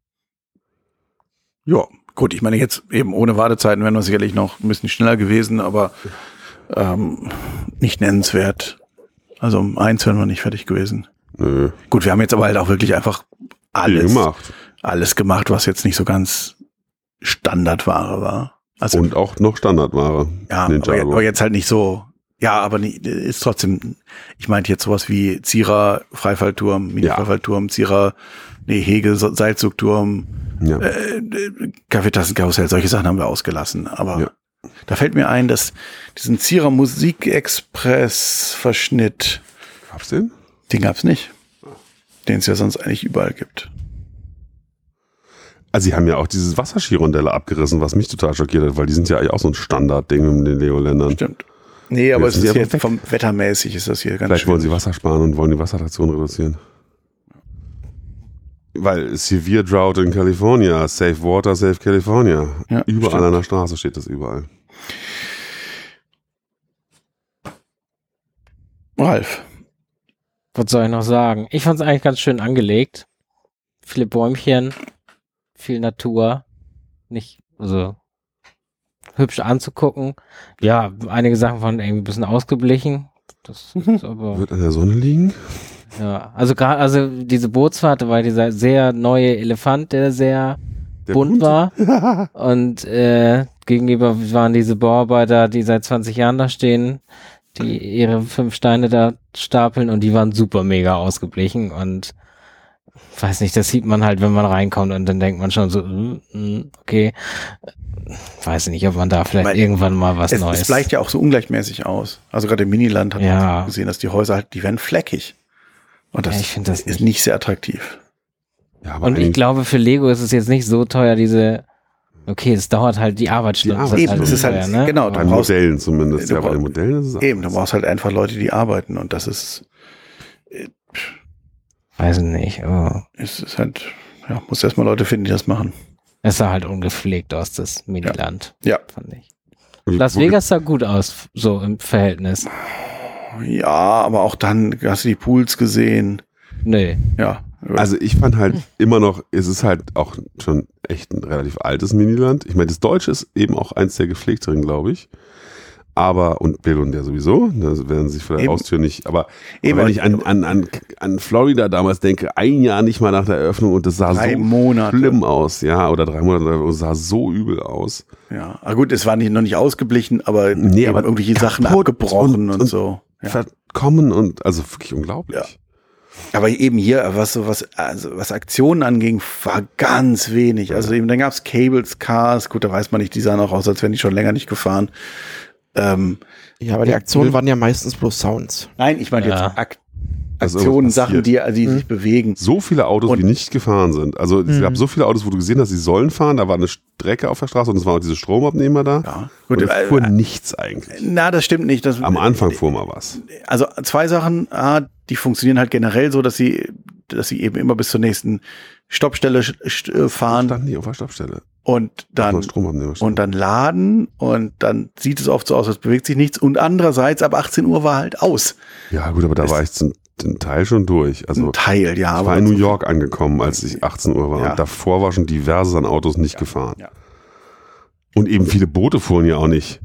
Ja, gut, ich meine jetzt eben ohne Wartezeiten wären wir sicherlich noch ein bisschen schneller gewesen, aber nicht nennenswert. Also um 1 wären wir nicht fertig gewesen.
Nö,
Gut, wir haben jetzt aber halt auch wirklich einfach
viel
alles gemacht, was jetzt nicht so ganz Standardware war. Also
Und auch noch Standardware.
ja,
Ninjago.
aber jetzt halt nicht so. Ja, aber ist trotzdem, ich meinte jetzt sowas wie Zierer, Freifallturm, Mini-Freifallturm, Zierer, Hegel, Seilzugturm,
Ja.
Kaffeetassenkarussell, solche Sachen haben wir ausgelassen. Aber
Ja.
Da fällt mir ein, dass diesen Zierer Musikexpress-Verschnitt,
Gab's den?
den gab's nicht. Den es ja sonst eigentlich überall gibt.
Also sie haben ja auch dieses Wasserskirondelle abgerissen, was mich total schockiert hat, weil die sind ja eigentlich auch so ein Standardding in den Lego-Ländern.
Stimmt. Nee, aber
Jetzt
es
sind
ist
sie
jetzt
einfach
vom Wettermäßig ist das hier ganz
Vielleicht wollen sie
schwierig.
Wasser sparen und wollen die Wasserattraktion reduzieren. Weil Severe Drought in California, Save Water, Save California.
Ja,
Überall
stimmt.
an der Straße steht das überall.
Ralf.
Was soll ich noch sagen? Ich fand es eigentlich ganz schön angelegt. Viele Bäumchen, viel Natur. Nicht, also hübsch anzugucken. Ja, einige Sachen waren irgendwie ein bisschen ausgeblichen. Das ist aber,
Wird an der Sonne liegen?
ja. Also gerade, also diese Bootsfahrt, da war dieser sehr neue Elefant, der sehr bunt war. Und gegenüber waren diese Bauarbeiter, die seit 20 Jahren da stehen, die ihre 5 Steine da stapeln und die waren super mega ausgeblichen und weiß nicht, das sieht man halt, wenn man reinkommt und dann denkt man schon so, okay, weiß nicht, ob man da vielleicht
Weil
irgendwann mal was Neues.
Es bleicht ja auch so ungleichmäßig aus. Also gerade im Miniland hat man
Ja.
gesehen, dass die Häuser halt, die werden fleckig. Und das
Ja, ich finde das
ist nicht sehr attraktiv.
Ja, aber
Und ich
eigentlich-
glaube, für Lego ist es jetzt nicht so teuer, okay, es dauert halt die Arbeitsstunden.
Die
sind
Eben, es ist
teuer,
halt,
ne?
genau,
bei
du brauchst,
Modellen zumindest.
du
Ja, bei den
brauchst-
Modellen ist es
eben, du
anders.
brauchst halt einfach Leute, die arbeiten und das ist
Weiß nicht,
es ist halt, ja, musst erstmal Leute finden, die das machen.
es sah halt ungepflegt aus, das Miniland,
Ja.
fand ich.
Und
Las
wo-
Vegas sah gut aus, so im Verhältnis.
Ja, aber auch dann hast du die Pools gesehen.
Nö.
Ja.
Also ich fand halt immer noch, es ist halt auch schon echt ein relativ altes Miniland. Ich meine, das Deutsche ist eben auch eins der gepflegteren, glaube ich. Aber, und Billund ja sowieso, da werden sich vor der
Eben.
Haustür nicht, aber
Eben,
wenn ich an Florida damals denke, ein Jahr nicht mal nach der Eröffnung und das sah
3
so
Monate.
schlimm aus, ja, oder 3 Monate, und es sah so übel aus.
Ja, aber gut, es war noch nicht ausgeblichen, aber,
Nee,
eben
aber
irgendwelche Sachen
kaputt
abgebrochen und
und
so. Ja.
Verkommen und, also wirklich unglaublich.
Ja. Aber eben hier, was Aktionen anging, war ganz wenig. Also eben, dann gab's Cables, Cars, gut, da weiß man nicht, die sahen auch aus, als wären die schon länger nicht gefahren.
Ja, aber die Aktionen waren ja meistens bloß Sounds.
Nein, ich meine
Ja.
jetzt
Also
Aktionen,
was
Sachen,
passiert.
die sich bewegen.
So viele Autos,
Und-
die nicht gefahren sind. Also es gab so viele Autos, wo du gesehen hast, sie sollen fahren, da war eine Strecke auf der Straße und es waren auch diese Stromabnehmer da.
Ja,
Und
gut,
es fuhr nichts eigentlich.
na, das stimmt nicht. Das,
Am Anfang fuhr mal was.
Also 2 Sachen, die funktionieren halt generell so, dass sie eben immer bis zur nächsten Stoppstelle fahren
Standen die auf der Stoppstelle.
und dann
Stromabnehmer.
und dann laden und dann sieht es oft so aus, als bewegt sich nichts und andererseits ab 18 Uhr war halt aus.
Ja gut, aber da war ich den Teil schon durch. Also
Ein Teil, ja.
ich war in New York angekommen, als ich 18 Uhr war.
Ja.
Und davor war schon diverse an Autos nicht gefahren.
ja.
Und eben viele Boote fuhren ja auch nicht,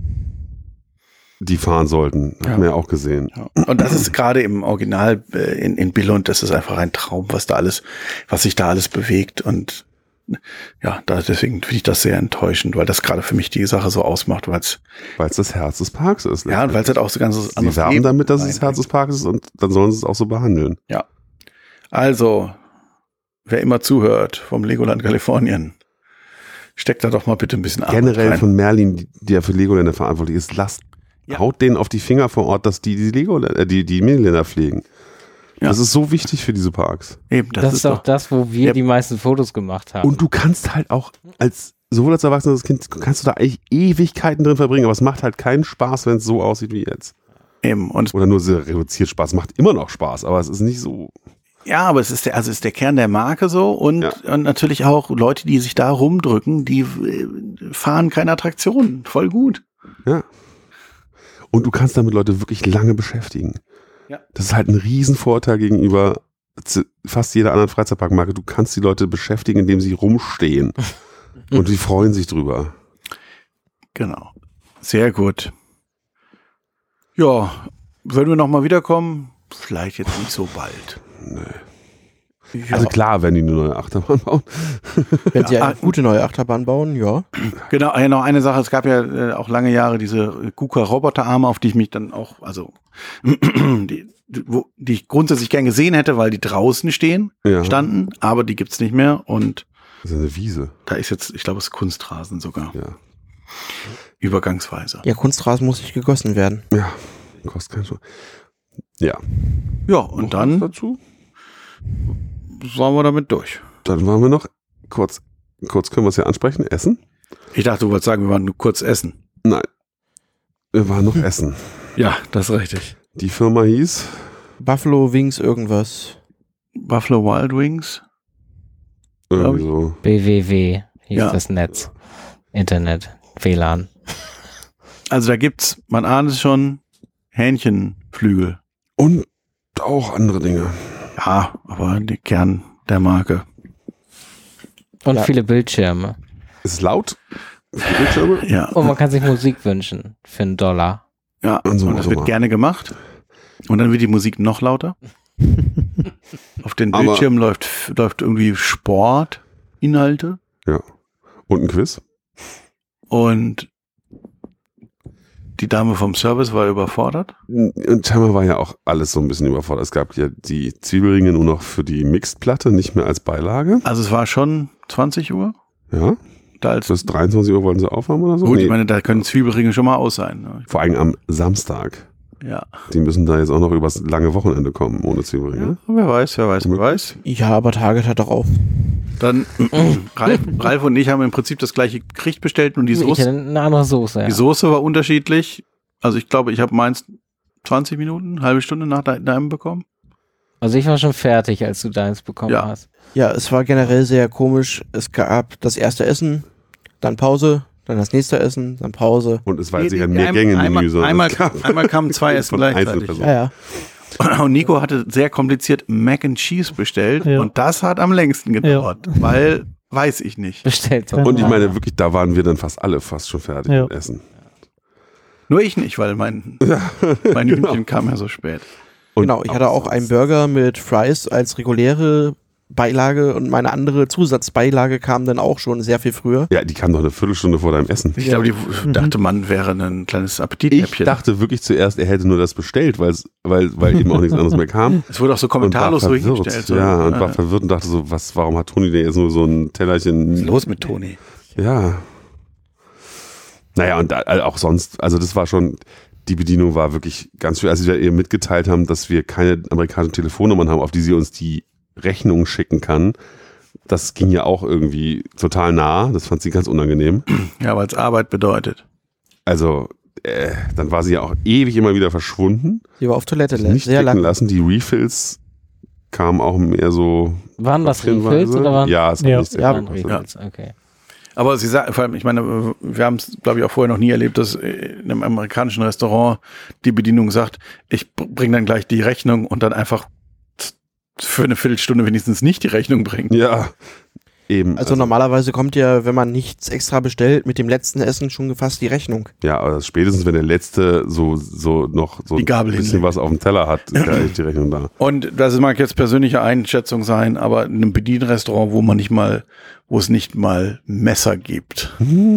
die fahren sollten.
Ja.
Haben wir ja auch gesehen.
Ja. Und das ist gerade im Original in Billund, das ist einfach ein Traum, was sich da alles bewegt und ja, deswegen finde ich das sehr enttäuschend, weil das gerade für mich die Sache so ausmacht, weil es
das Herz des Parks ist.
ja, und weil es halt auch so ganz
Sie werben damit, dass es das Herz des Parks ist und dann sollen sie es auch so behandeln.
Ja. Also, wer immer zuhört vom Legoland Kalifornien, steckt da doch mal bitte ein bisschen Arbeit
Generell
rein.
von Merlin, die ja für Legoländer verantwortlich ist, haut denen auf die Finger vor Ort, dass die Miniländer pflegen.
Ja.
Das ist so wichtig für diese Parks.
Eben,
Das ist auch das, wo wir
Ja.
die meisten Fotos gemacht haben.
Und du kannst halt auch sowohl als erwachsenes Kind, kannst du da eigentlich Ewigkeiten drin verbringen, aber es macht halt keinen Spaß, wenn es so aussieht wie jetzt.
eben. Und
Oder nur sehr reduziert Spaß. Macht immer noch Spaß, aber es ist nicht so.
ja, aber es ist der Kern der Marke so und natürlich auch Leute, die sich da rumdrücken, die fahren keine Attraktionen. Voll gut.
Ja. Und du kannst damit Leute wirklich lange beschäftigen.
Ja.
Das ist halt ein Riesenvorteil gegenüber fast jeder anderen Freizeitparkmarke. Du kannst die Leute beschäftigen, indem sie rumstehen. Und die freuen sich drüber.
Genau. Sehr gut. Ja, würden wir noch mal wiederkommen? Vielleicht jetzt nicht so bald.
Nee.
Ja,
Also klar, wenn die eine neue Achterbahn bauen.
Wenn sie
Ja,
eine gute neue Achterbahn bauen, ja.
genau, ja, noch eine Sache, es gab ja auch lange Jahre diese KUKA-Roboterarme, auf die ich mich dann auch, also die ich grundsätzlich gern gesehen hätte, weil die draußen
Ja.
standen, aber die gibt's nicht mehr und
Das ist eine Wiese.
da ist jetzt, ich glaube, es ist Kunstrasen sogar.
Ja.
übergangsweise.
Ja, Kunstrasen muss nicht gegossen werden.
Ja, kostet keinen Spaß. Ja.
Ja, und
Noch
dann
was dazu?
waren wir damit durch.
Dann waren wir noch kurz können wir es ja ansprechen, Essen?
Ich dachte, du wolltest sagen, wir waren nur kurz essen.
Nein. Wir waren noch Essen.
Ja, das ist richtig.
Die Firma hieß
Buffalo Wings irgendwas.
Buffalo Wild Wings.
irgendwie so.
BWW hieß
Ja.
das Netz. Internet, WLAN.
Also da gibt's, man ahnt es schon, Hähnchenflügel.
Und auch andere Dinge.
Ja, aber der Kern der Marke.
Und
Ja.
viele Bildschirme.
Ist es laut? Die Bildschirme?
Ja,
Und man kann sich Musik wünschen für $1.
ja.
Und so
Und das
mal.
wird gerne gemacht. Und dann wird die Musik noch lauter. Auf den
Aber-
Bildschirmen läuft irgendwie Sportinhalte.
Ja. Und ein Quiz?
Und die Dame vom Service war überfordert.
Und scheinbar war ja auch alles so ein bisschen überfordert. Es gab ja die Zwiebelringe nur noch für die Mixed-Platte, nicht mehr als Beilage.
Also es war schon 20 Uhr.
Ja.
Da als,
Bis 23 Uhr wollten sie aufhaben oder so?
gut,
Nee,
ich meine, da können Zwiebelringe schon mal aus sein. Ne?
vor allem am Samstag.
Ja.
Die müssen da jetzt auch noch übers lange Wochenende kommen, ohne Zwiebelringe.
Ja, wer weiß.
Ja, aber Target hat doch auf.
Dann Ralf und ich haben im Prinzip das gleiche Gericht bestellt und die
Ich
Soße,
hätte eine andere Soße, ja.
die Soße war unterschiedlich. Also ich glaube, ich habe meins 20 Minuten, halbe Stunde nach deinem bekommen.
Also ich war schon fertig, als du deins bekommen
Ja.
hast.
Ja, es war generell sehr komisch. Es gab das erste Essen, dann Pause, dann das nächste Essen, dann Pause.
Und es war jetzt
Nee,
sicher mehr Gänge-Menü. sondern es gab
einmal kamen zwei Essen
von
gleichzeitig.
Einzelpersonen.
Ja, ja.
Und Nico hatte sehr kompliziert Mac and Cheese bestellt
Ja.
und das hat am längsten gedauert, weil, weiß ich nicht.
Bestellt.
Und
Und ich meine, wirklich, da waren wir dann fast schon fertig
Ja.
mit Essen.
Nur ich nicht, weil mein Hühnchen kam ja so spät.
Und
Genau, ich hatte auch einen Burger mit Fries als reguläre Beilage und meine andere Zusatzbeilage kam dann auch schon sehr viel früher.
Ja, die kam doch eine Viertelstunde vor deinem Essen.
Ich glaube, die dachte, man wäre ein kleines
Ich
Appetithäppchen.
dachte wirklich zuerst, er hätte nur das bestellt, weil eben auch nichts anderes mehr kam.
Es wurde auch so
Und war
kommentarlos so
verwirrt.
hingestellt. So.
Ja, und war verwirrt und dachte so, warum hat Toni denn jetzt nur so ein
Was ist
Tellerchen?
los mit Toni?
Ja. Naja, und auch sonst, also das war schon, die Bedienung war wirklich ganz schön, als sie ihr mitgeteilt haben, dass wir keine amerikanischen Telefonnummern haben, auf die sie uns die Rechnung schicken kann. Das ging ja auch irgendwie total nah. Das fand sie ganz unangenehm.
Ja, weil es Arbeit bedeutet.
Also, dann war sie ja auch ewig immer wieder verschwunden.
Sie war auf Toilette
Nicht
sehr
klicken
lang.
lassen. Die Refills kamen auch mehr so.
Waren das
tröpfchenweise.
Refills oder waren
Ja, es
Ja.
hat nichts
Ja.
waren
gekostet.
Refills? Okay.
Aber sie sagt, vor allem, ich meine, wir haben es, glaube ich, auch vorher noch nie erlebt, dass in einem amerikanischen Restaurant die Bedienung sagt, ich bringe dann gleich die Rechnung und dann einfach für eine Viertelstunde wenigstens nicht die Rechnung bringt.
Ja, eben.
Also normalerweise kommt ja, wenn man nichts extra bestellt, mit dem letzten Essen schon fast die Rechnung.
Ja, aber spätestens, wenn der Letzte so noch so
Die Gabel
ein bisschen
hinlegt.
was auf dem Teller hat, ist ja echt die Rechnung da.
Und das mag jetzt persönliche Einschätzung sein, aber in einem Bedienrestaurant, wo es nicht mal Messer gibt.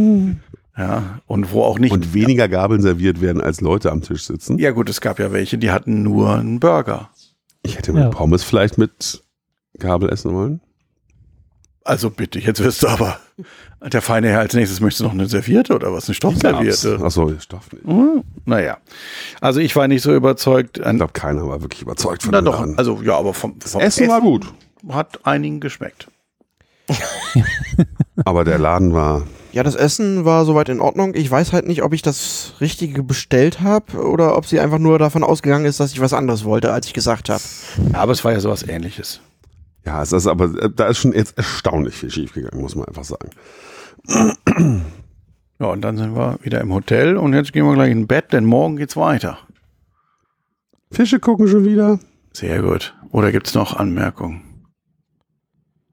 Ja, und wo auch nicht.
Und weniger Gabeln serviert werden, als Leute am Tisch sitzen.
Ja gut, es gab ja welche, die hatten nur einen Burger.
Ich hätte mal
Ja.
Pommes vielleicht mit Gabel essen wollen.
Also bitte, jetzt wirst du aber der feine Herr als nächstes, möchtest du noch eine Serviette oder was? Eine Stoffserviette?
Achso, Stoff nicht.
Naja, also ich war nicht so überzeugt.
Ich glaube, keiner war wirklich überzeugt von
Na
dem
doch,
Laden.
also ja, aber vom
Essen war gut.
hat einigen geschmeckt.
Aber der Laden war.
Ja, das Essen war soweit in Ordnung. Ich weiß halt nicht, ob ich das Richtige bestellt habe oder ob sie einfach nur davon ausgegangen ist, dass ich was anderes wollte, als ich gesagt habe.
Ja, aber es war ja sowas Ähnliches.
Ja, es ist aber, da ist schon jetzt erstaunlich viel schiefgegangen, muss man einfach sagen.
Ja, und dann sind wir wieder im Hotel und jetzt gehen wir gleich ins Bett, denn morgen geht's weiter.
Fische gucken schon wieder.
Sehr gut. Oder gibt's noch Anmerkungen?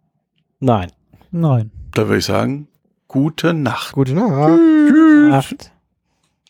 Nein.
Nein.
Da würde ich sagen, gute Nacht.
Gute Nacht.
Nacht.